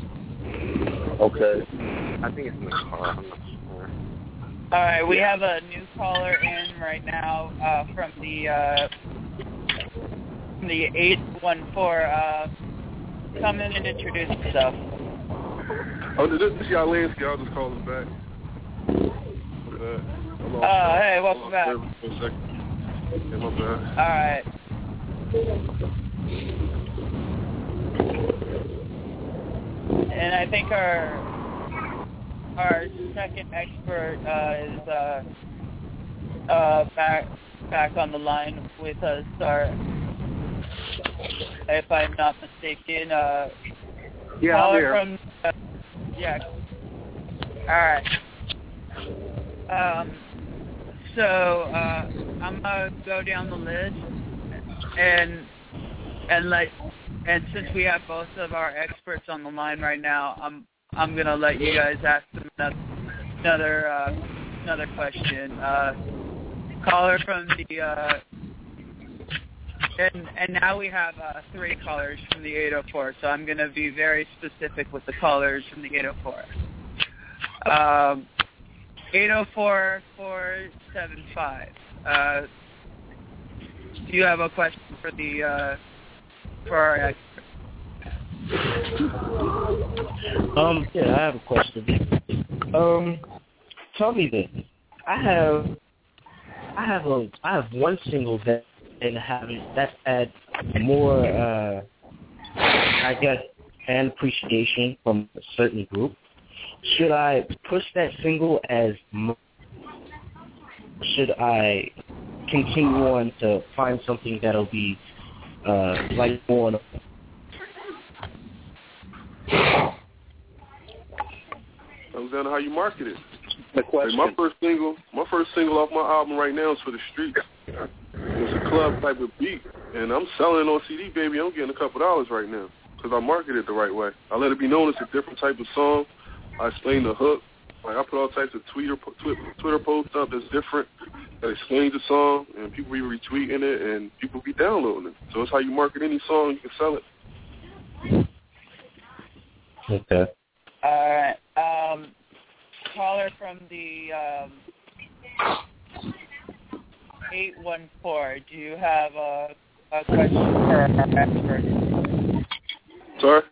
Okay. I think it's in the car. I'm not sure. All right, we have a new caller in right now from the 814. Come in and introduce yourself. Oh, this is Yalinsky. I'll just call him back. Hey, welcome back. For a second. Yeah, my bad. All right. And I think our second expert is back on the line with us. If I'm not mistaken, caller from all right. So I'm gonna go down the list, and since we have both of our experts on the line right now, I'm gonna let you guys ask them another question. Caller from the and now we have 3 callers from the 804, so I'm going to be very specific with the callers from the 804. 804-475. Do you have a question for our expert? Yeah, I have a question. tell me this. I have one single that's had more, I guess, fan appreciation from a certain group. Should I push that single as? Should I continue on to find something that'll be like more? Comes down to how you market it. The question. Like my first single off my album right now is For the Streets. It's a club type of beat, and I'm selling it on CD, baby. I'm getting a couple dollars right now because I market it the right way. I let it be known it's a different type of song. I explain the hook. Like I put all types of Twitter posts up that's different that explains the song, and people be retweeting it, and people be downloading it. So it's how you market any song. You can sell it. Okay. All right. Caller from the 814. Do you have a question for our expert? Sorry?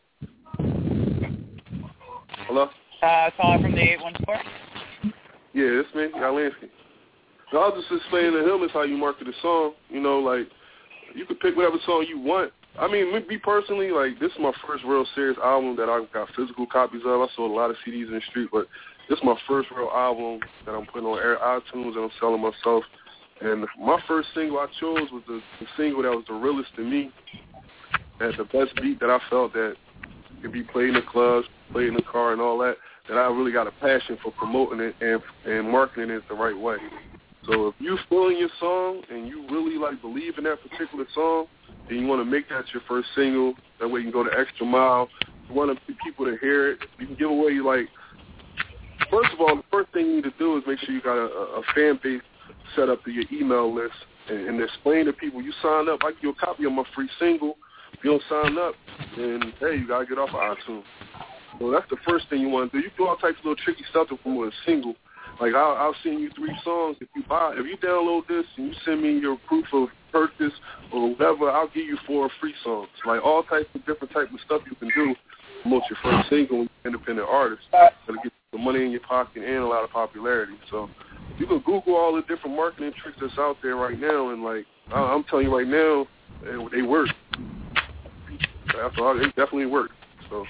Hello? Caller from the 814. Yeah, it's me, Yalansky. I was just explaining to him is how you market a song. You know, like, you can pick whatever song you want. I mean, me personally, like, this is my first real serious album that I got physical copies of. I sold a lot of CDs in the street, but this is my first real album that I'm putting on iTunes and I'm selling myself. And my first single I chose was the single that was the realest to me, had the best beat that I felt that could be played in the clubs, played in the car and all that, that I really got a passion for promoting it and marketing it the right way. So if you feeling your song and you really, like, believe in that particular song, then you want to make that your first single. That way you can go the extra mile. You want people to hear it. You can give away, like, first of all, the first thing you need to do is make sure you got a fan base set up to your email list and explain to people, you sign up, I give you a copy of my free single. If you don't sign up, then, hey, you got to get off of iTunes. So that's the first thing you want to do. You do all types of little tricky stuff to promote a single. Like, I'll send you 3 songs. If you download this and you send me your proof of purchase or whatever, I'll give you 4 free songs. Like, all types of different types of stuff you can do to promote your first single when you're an independent artist. That'll get the money in your pocket and a lot of popularity. So you can Google all the different marketing tricks that's out there right now, and, like, I'm telling you right now, they work. After all, they definitely work. So.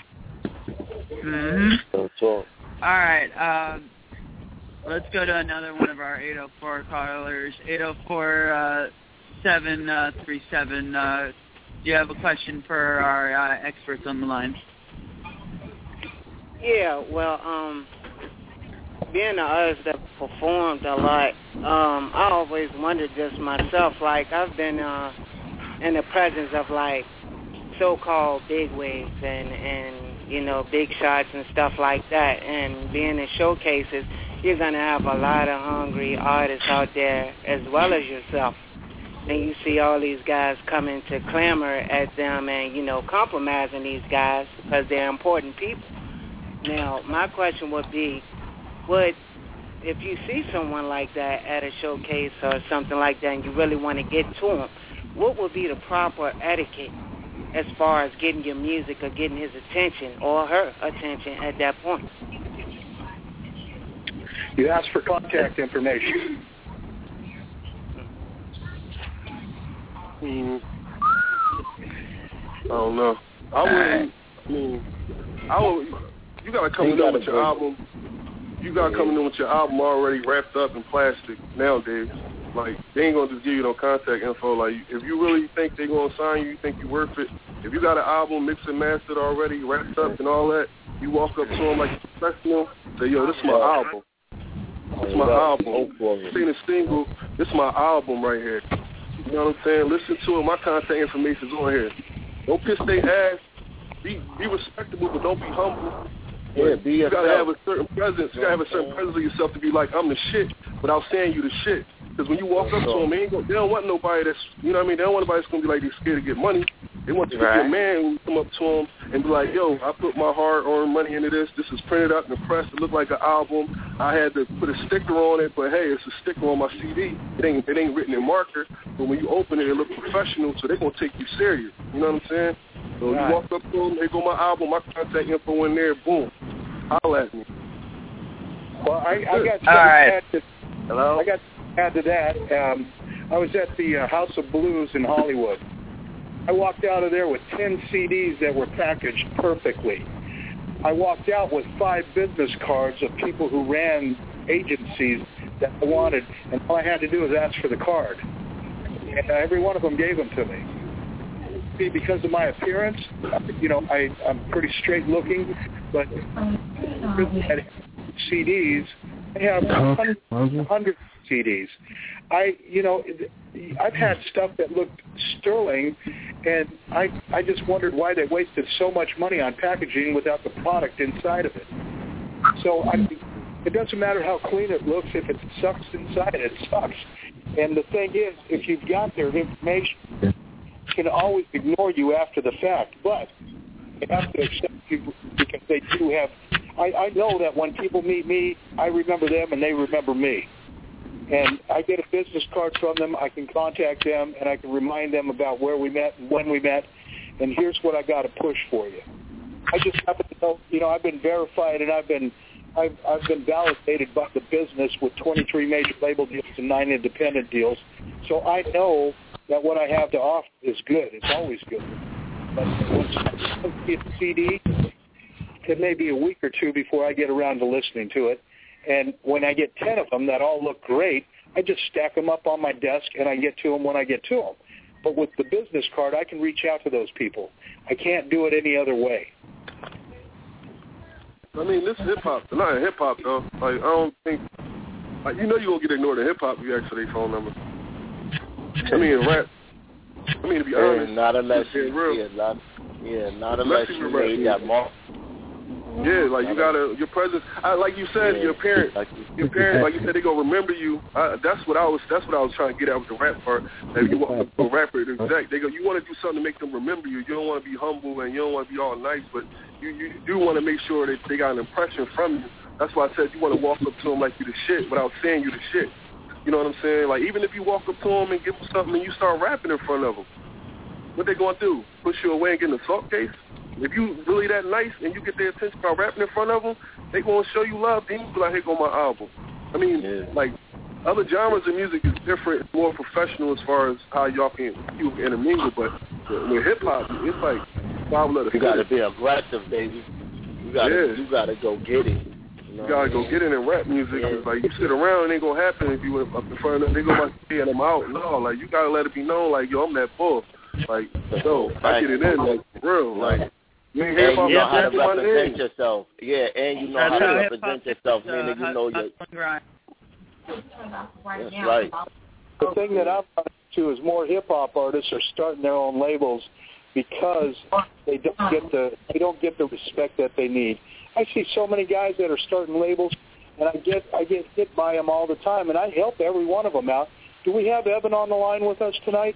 All right. Let's go to another one of our 804 callers. 804-737. Do you have a question for our experts on the line? Yeah, well, being an artist that performed a lot, I always wondered just myself, like, I've been in the presence of, like, so-called bigwigs and you know, big shots and stuff like that, and being in showcases, you're going to have a lot of hungry artists out there as well as yourself. And you see all these guys coming to clamor at them and, you know, compromising these guys because they're important people. Now, my question would be, if you see someone like that at a showcase or something like that and you really want to get to them, what would be the proper etiquette as far as getting your music or getting his attention or her attention at that point? You ask for contact information. I don't know. You gotta come in with your album. You gotta come in with your album already wrapped up in plastic nowadays. Like, they ain't gonna just give you no contact info. Like, if you really think they're gonna sign you, you think you're worth it. If you got an album mixed and mastered already, wrapped up and all that, you walk up to them like a professional, say, yo, this is my album. This is my album. This ain't a single. This is my album right here. You know what I'm saying? Listen to it. My contact information's on here. Don't piss they ass. Be respectable, but don't be humble. Yeah, be you yourself. gotta have a certain presence. You gotta have a certain presence of yourself to be like, I'm the shit, without saying you the shit. Because when you walk up to them, they don't want nobody that's, you know what I mean? They don't want nobody that's going to be like, they're scared to get money. They want you to be a man who come up to them and be like, yo, I put my hard-earned money into this. This is printed up in the press. It looked like an album. I had to put a sticker on it, but, hey, it's a sticker on my CD. It ain't written in marker. But when you open it, it looks professional, so they're going to take you serious. You know what I'm saying? So you walk up to them, they go my album, my contact info in there, boom. Holla at me. Well, I got All right. Hello? I got to add to that. I was at the House of Blues in Hollywood. I walked out of there with 10 CDs that were packaged perfectly. I walked out with 5 business cards of people who ran agencies that I wanted, and all I had to do was ask for the card. And every one of them gave them to me. See, because of my appearance, I'm pretty straight looking, but at CDs, I have hundreds of CDs. I've had stuff that looked sterling, and I just wondered why they wasted so much money on packaging without the product inside of it. So it doesn't matter how clean it looks. If it sucks inside, it sucks. And the thing is, if you've got their information, they can always ignore you after the fact. But they have to accept you because they do have... I know that when people meet me, I remember them and they remember me. And I get a business card from them, I can contact them, and I can remind them about where we met and when we met, and here's what I got to push for you. I just happen to know, I've been verified and I've been validated by the business with 23 major label deals and 9 independent deals. So I know that what I have to offer is good. It's always good. But once I get the CD, it may be a week or two before I get around to listening to it. And when I get 10 of them that all look great, I just stack them up on my desk and I get to them when I get to them. But with the business card, I can reach out to those people. I can't do it any other way. I mean, this is hip-hop. They're not hip-hop, though. Like, I don't think... Like, you won't get ignored in hip-hop if you ask for their phone number. I mean, in rap. I mean, to be honest. Not unless you... not unless you made that mark. Yeah, like, you gotta... Your presence... like you said, your parents, like you said, they gonna remember you. That's what I was trying to get at with the rap part. If you want a rapper, you want to do something to make them remember you. You don't want to be humble and you don't want to be all nice, but you do want to make sure that they got an impression from you. That's why I said you want to walk up to them like you the shit without saying you the shit. You know what I'm saying? Like, even if you walk up to them and give them something and you start rapping in front of them, what they gonna do? Push you away and get in the salt case? If you really that nice and you get their attention by rapping in front of them, they gonna show you love. Then you be like, hey, go my album. I mean, like, other genres of music is different, more professional as far as how you can intermingle. But with hip hop, it's like you gotta be aggressive, baby. You gotta go get it. You gotta go get it in rap music. It's like, you sit around, it ain't gonna happen if you up in front of them. They go like, yeah, I'm out. No, like, you gotta let it be known, like, yo, I'm that bull. Like, so I get it in, like, for real, like. You ain't hear about you know how to represent yourself. Yeah, and you know how to represent yourself, meaning you know your... That's right. The thing that I'm running to is more hip-hop artists are starting their own labels because they don't get the respect that they need. I see so many guys that are starting labels, and I get hit by them all the time, and I help every one of them out. Do we have Evan on the line with us tonight?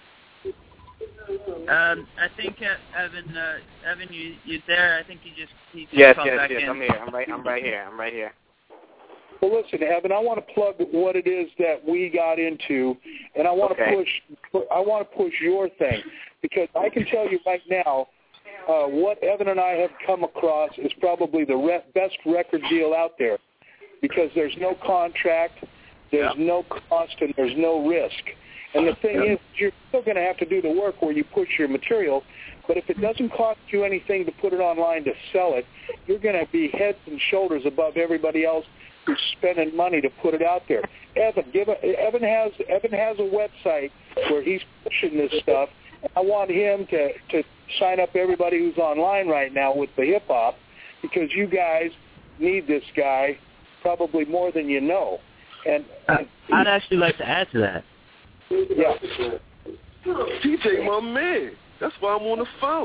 I think Evan, you there? I think he just yes, called back in. I'm here. I'm right here. Well, listen, Evan, I want to plug what it is that we got into, and I want to push your thing, because I can tell you right now, what Evan and I have come across is probably the best record deal out there, because there's no contract, there's no cost, and there's no risk. And the thing is, you're still going to have to do the work where you push your material, but if it doesn't cost you anything to put it online to sell it, you're going to be heads and shoulders above everybody else who's spending money to put it out there. Evan has a website where he's pushing this stuff. I want him to sign up everybody who's online right now with the hip-hop, because you guys need this guy probably more than you know. And I'd actually like to add to that. Yeah. TJ, my man. That's why I'm on the phone.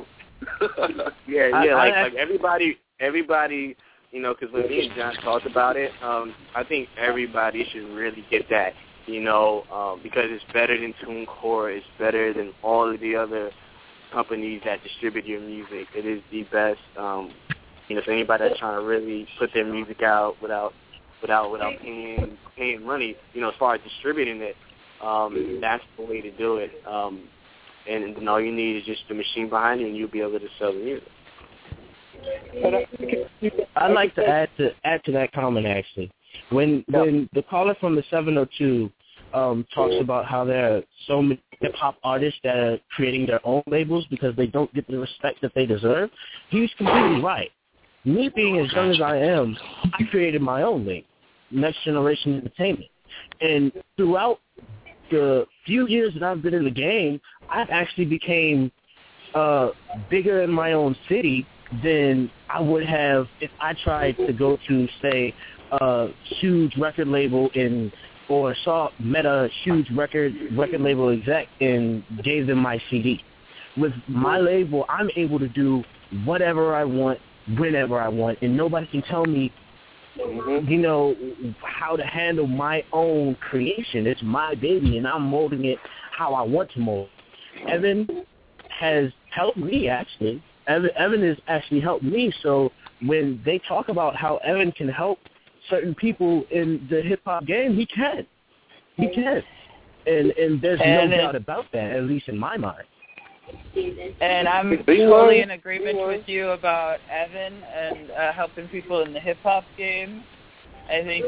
Like everybody, you know, because when me and John talked about it, I think everybody should really get that, you know, because it's better than TuneCore. It's better than all of the other companies that distribute your music. It is the best, you know, for anybody that's trying to really put their music out without paying money, you know, as far as distributing it. That's the way to do it. And all you need is just the machine behind you, and you'll be able to sell the music. I'd like to add to that comment actually. When the caller from the 702 talks about how there are so many hip hop artists that are creating their own labels because they don't get the respect that they deserve, he's completely right. Me being as young as I am, I created my own label, Next Generation Entertainment, and throughout the few years that I've been in the game, I've actually became bigger in my own city than I would have if I tried to go to, say, a huge record label or met a huge record label exec and gave them my CD. With my label, I'm able to do whatever I want, whenever I want, and nobody can tell me, you know, how to handle my own creation. It's my baby, and I'm molding it how I want to mold. Evan has helped me, actually. Evan has actually helped me, so when they talk about how Evan can help certain people in the hip-hop game, he can. He can. And there's no doubt about that, at least in my mind. And I'm totally in agreement with you about Evan and helping people in the hip-hop game. I think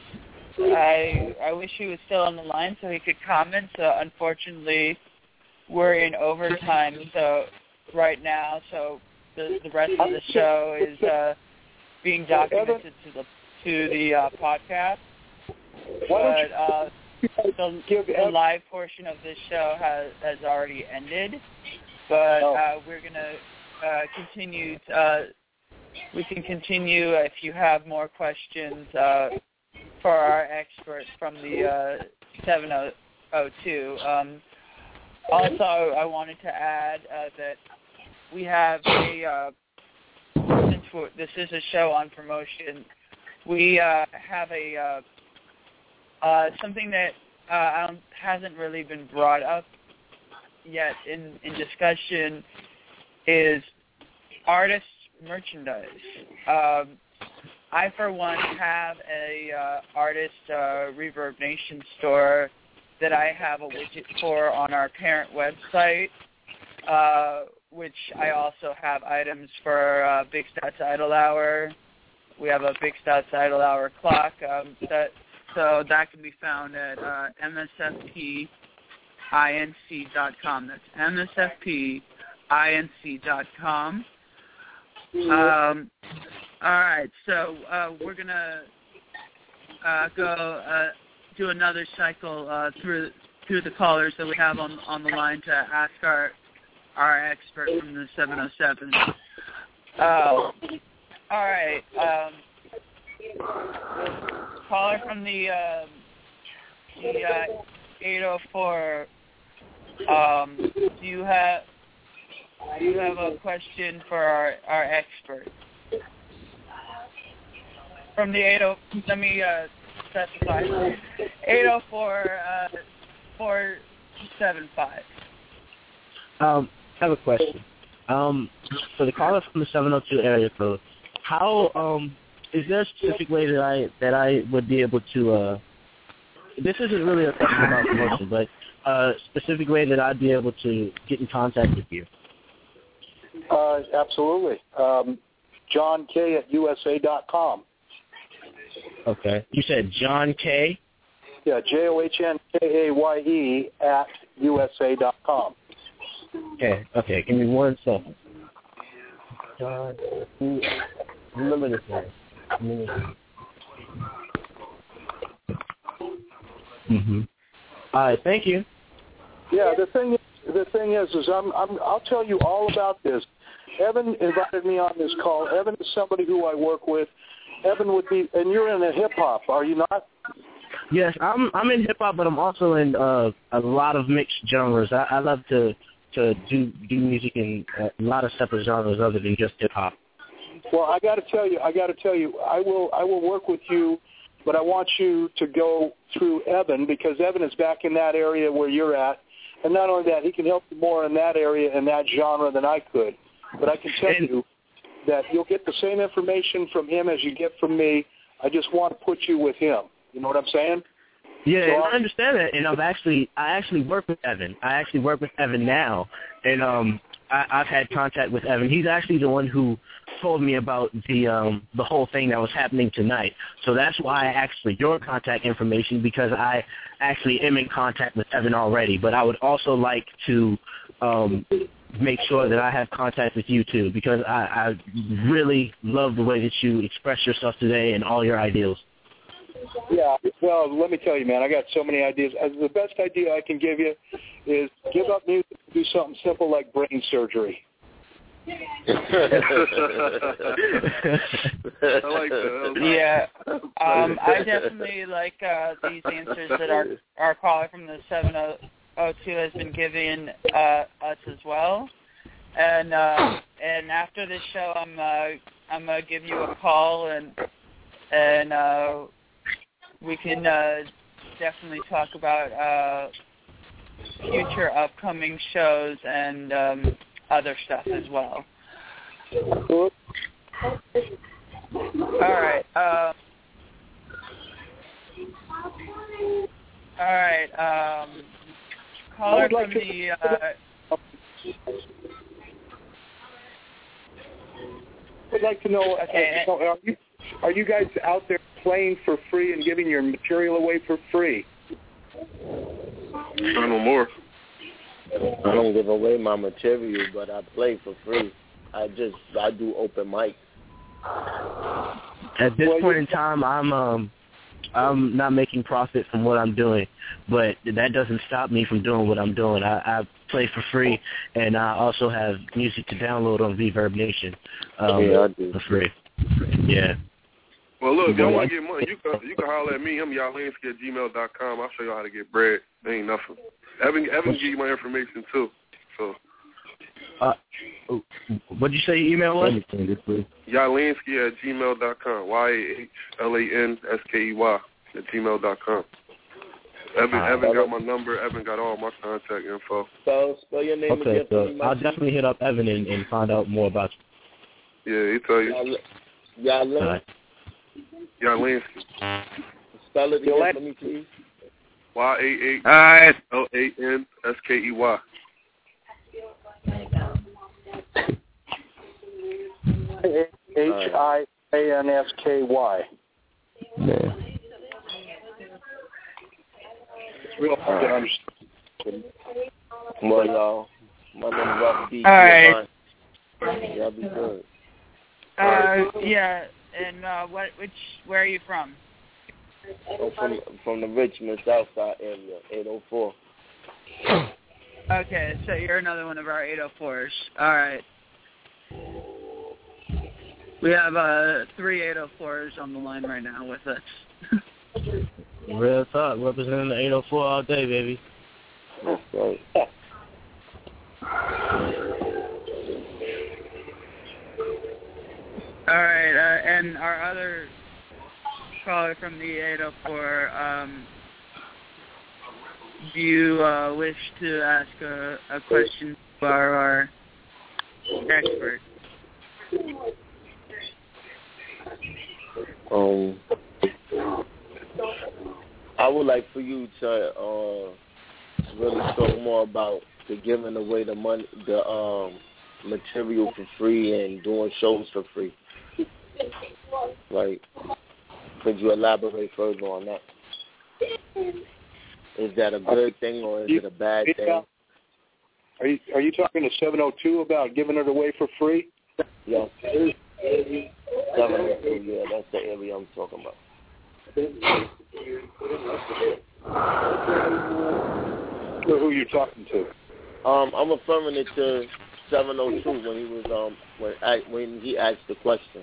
I wish he was still on the line so he could comment. So unfortunately, we're in overtime right now, so the rest of the show is being documented to the podcast. But the live portion of this show has already ended. But we're going to continue. We can continue if you have more questions for our expert from the 702. Also, I wanted to add that we have since this is a show on promotion, we have something that hasn't really been brought up yet in discussion is artist merchandise. I, for one, have a artist Reverb Nation store that I have a widget for on our parent website, which I also have items for Big Stats Idle Hour. We have a Big Stats Idle Hour clock. So that can be found at msfpinc.com. That's msfpinc.com. All right, so we're going to go do another cycle through the callers that we have on the line to ask our expert from the 707. All right. Caller from the 804. Do you have a question for our expert? From the 80, let me specify. 804-475. I have a question. For the caller from the 702 area code, how is there a specific way that I would be able to? This isn't really a question about promotion, but a specific way that I'd be able to get in contact with you. Absolutely. John K at USA.com. Okay. You said John K? Yeah, JOHNKAYE at USA.com. Okay. Give me 1 second. John, remember this name. All right, thank you. Yeah, the thing is I'll tell you all about this. Evan invited me on this call. Evan is somebody who I work with. Evan would be, and you're in hip hop, are you not? Yes, I'm in hip hop, but I'm also in a lot of mixed genres. I love to do music in a lot of separate genres other than just hip hop. Well, I got to tell you, I will work with you, but I want you to go through Evan because Evan is back in that area where you're at, and not only that, he can help you more in that area and that genre than I could. But I can tell you that you'll get the same information from him as you get from me. I just want to put you with him. You know what I'm saying? Yeah, so I understand that, and I actually work with Evan. I actually work with Evan now, and I've had contact with Evan. He's actually the one who told me about the whole thing that was happening tonight. So that's why I asked for your contact information, because I actually am in contact with Evan already. But I would also like to make sure that I have contact with you too, because I really love the way that you express yourself today and all your ideals. Yeah, well, let me tell you, man, I got so many ideas. The best idea I can give you is give up music and do something simple like brain surgery. I like that. Yeah, I definitely like these answers that our caller from the 702 has been giving us as well. And after this show, I'm gonna give you a call and we can definitely talk about future upcoming shows and other stuff as well. All right. Caller from the. I'd like to know. Okay. Are you guys out there playing for free and giving your material away for free? Not no more. I don't give away my material, but I play for free. I do open mic. At this point in time, I'm not making profit from what I'm doing, but that doesn't stop me from doing what I'm doing. I play for free, and I also have music to download on Reverb Nation yeah, I do. for free. Yeah. Well, look, if y'all want to get money, you can holler at me. I'm yalansky@gmail.com. I'll show y'all how to get bread. There ain't nothing. Evan can give you my information, too. So. What'd you say your email was? Yalansky@gmail.com. YAHLANSKEY@gmail.com. Evan got my number. Evan got all my contact info. So spell your name again. So I'll definitely hit up Evan and find out more about you. Yeah, he tell you. Yalansky. Spell it again for me, please. YAHLANSKEY. HIANSKY. Yeah. It's real hard to understand. Well, y'all, my name is Rob D. All right. Y'all be good. Yeah, and where are you from? I'm from the Richmond Southside area, 804. Okay, so you're another one of our 804s. All right. We have 3 804s on the line right now with us. Real talk, representing the 804 all day, baby. That's right. All right, and our other caller from the 804, do you wish to ask a question to our expert? I would like for you to really talk more about the giving away the money, the material for free and doing shows for free. Like, could you elaborate further on that? Is that a good thing or is it a bad thing? Are you talking to 702 about giving it away for free? Yes. 702, yeah, that's the area I'm talking about. Who are you talking to? I'm referring it to 702 when he was when he asked the question.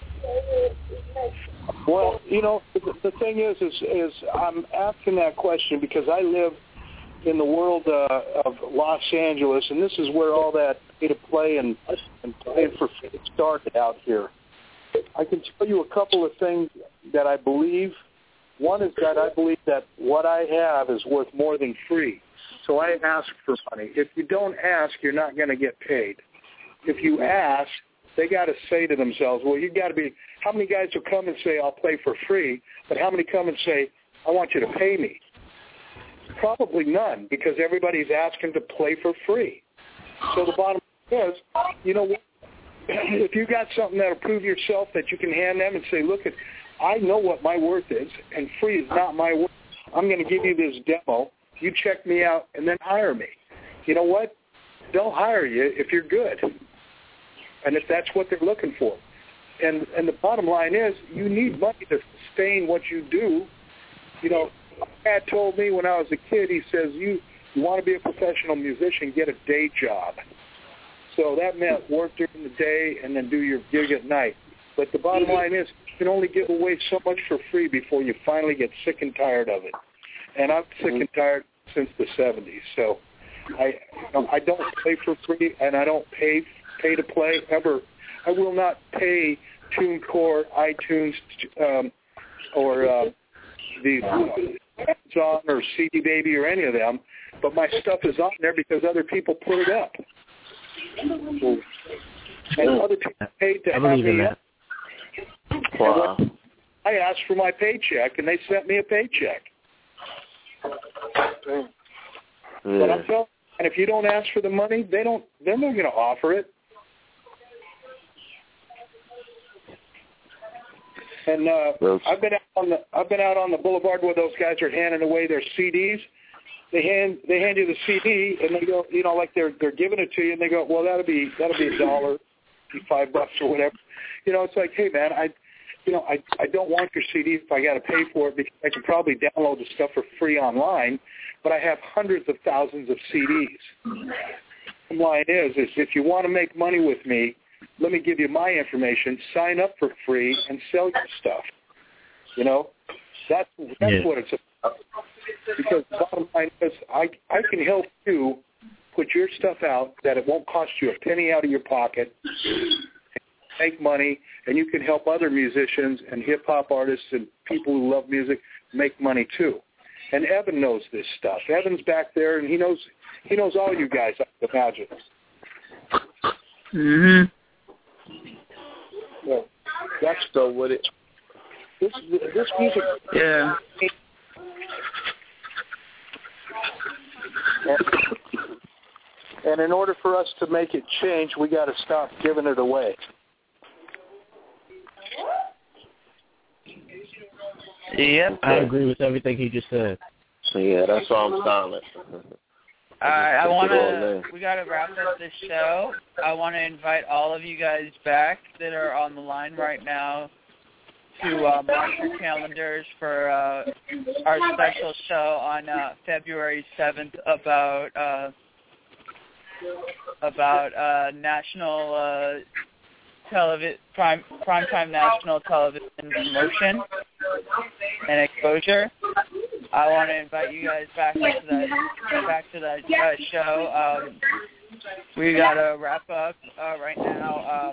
Well, you know, the thing is I'm asking that question because I live in the world of Los Angeles, and this is where all that pay to play and play for free started out here. I can tell you a couple of things that I believe. One is that I believe that what I have is worth more than free. So I ask for money. If you don't ask, you're not going to get paid. If you ask, they got to say to themselves, well, you got to be, how many guys will come and say, I'll play for free, but how many come and say, I want you to pay me? Probably none, because everybody's asking to play for free. So the bottom is, you know what? If you got something that'll prove yourself that you can hand them and say, look, I know what my worth is, and free is not my worth. I'm going to give you this demo. You check me out, and then hire me. You know what? They'll hire you if you're good, and if that's what they're looking for. And the bottom line is, you need money to sustain what you do. You know, my dad told me when I was a kid, he says, you want to be a professional musician, get a day job. So that meant work during the day and then do your gig at night. But the bottom line is, you can only give away so much for free before you finally get sick and tired of it. And I'm sick and tired since the 70s. So I don't play for free, and I don't pay to play ever. I will not pay TuneCore, iTunes, or the Amazon or CD Baby or any of them. But my stuff is on there because other people put it up. And other people paid to have me up. Wow. I asked for my paycheck, and they sent me a paycheck. Yeah. But I'm telling you, and if you don't ask for the money, they're not going to offer it. And I've been out on the boulevard where those guys are handing away their CDs. They hand you the CD, and they go, you know, like they're giving it to you, and they go, well, that'll be $1, $5 or whatever. You know, it's like, hey man, I don't want your CD if I got to pay for it, because I can probably download the stuff for free online, but I have hundreds of thousands of CDs. The line is if you want to make money with me, let me give you my information, sign up for free, and sell your stuff. You know, that's what it's about. Because the bottom line is, I can help you put your stuff out that it won't cost you a penny out of your pocket, make money, and you can help other musicians and hip-hop artists and people who love music make money too. And Evan knows this stuff. Evan's back there, and he knows all you guys, I can imagine. Mhm. Yeah, that's so what it. This music. Yeah. And in order for us to make it change, we got to stop giving it away. Yep. I agree with everything he just said. Yeah, that's why I'm silent. All right, we got to wrap up this show. I want to invite all of you guys back that are on the line right now to mark your calendars for our special show on February 7th about national primetime national television promotion and exposure. I want to invite you guys back to that show. We got to wrap up right now.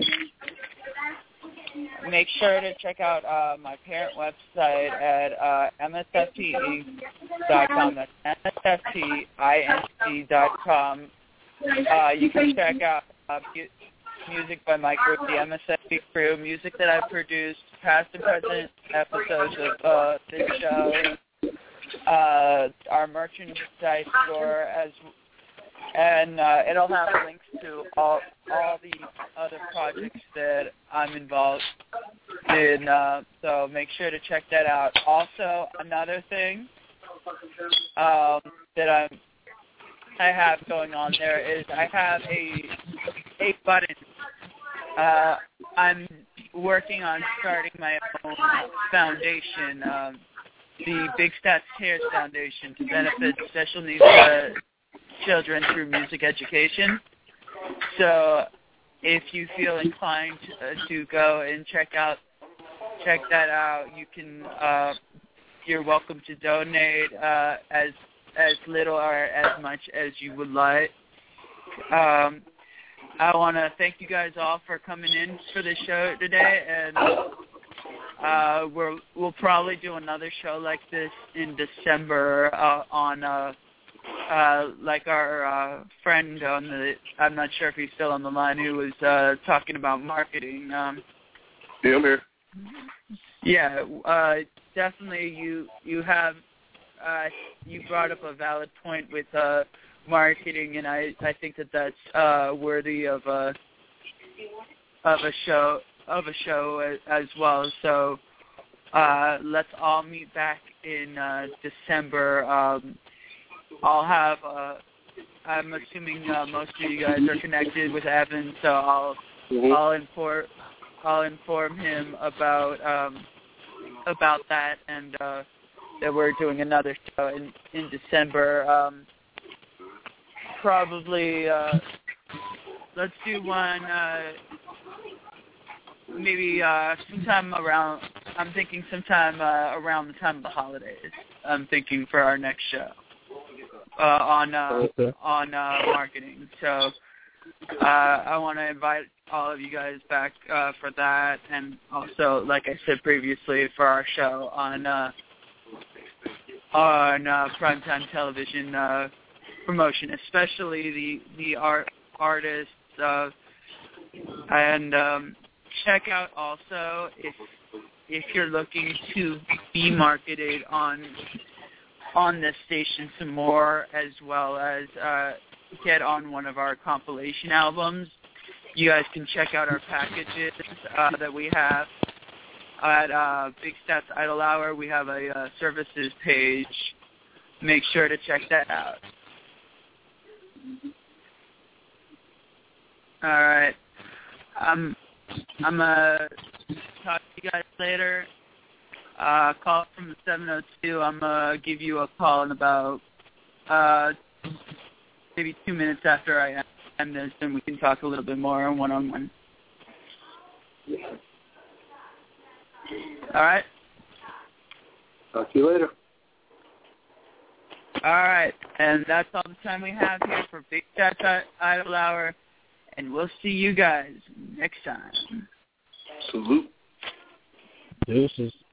Make sure to check out my parent website at msftinc.com. That's msftinc.com. You can check out music by my group, the MSFT Crew, music that I've produced, past and present episodes of this show, our merchandise store, and it'll have links to all the other projects that I'm involved in, so make sure to check that out. Also, another thing that I have going on there is I have a button. I'm working on starting my own foundation, the Big Stats Tears Foundation, to benefit special needs children through music education. So if you feel inclined to go and check that out, you can. You're welcome to donate as little or as much as you would like. I want to thank you guys all for coming in for the show today, and we'll probably do another show like this in December on like our friend on I'm not sure if he's still on the line, who was talking about marketing. Yeah, I'm here. Yeah, definitely you have you brought up a valid point with marketing, and I think that that's worthy of a show as well. So let's all meet back in December. I'll have. I'm assuming most of you guys are connected with Evan, so I'll inform him about that, and that we're doing another show in December. Probably let's do one maybe sometime around. I'm thinking sometime around the time of the holidays. I'm thinking for our next show on marketing. So I want to invite all of you guys back for that, and also, like I said previously, for our show on primetime television promotion, especially the artists, and check out also if you're looking to be marketed on this station some more, as well as get on one of our compilation albums. You guys can check out our packages that we have at Big Stats Idle Hour. We have a services page. Make sure to check that out. All right. I'm gonna talk to you guys later. Call from the 702. I'm gonna give you a call in about maybe 2 minutes after I end this, and we can talk a little bit more one-on-one. All right. Talk to you later. All right, and that's all the time we have here for Big Stats Idle Hour, and we'll see you guys next time. Salute. Deuces.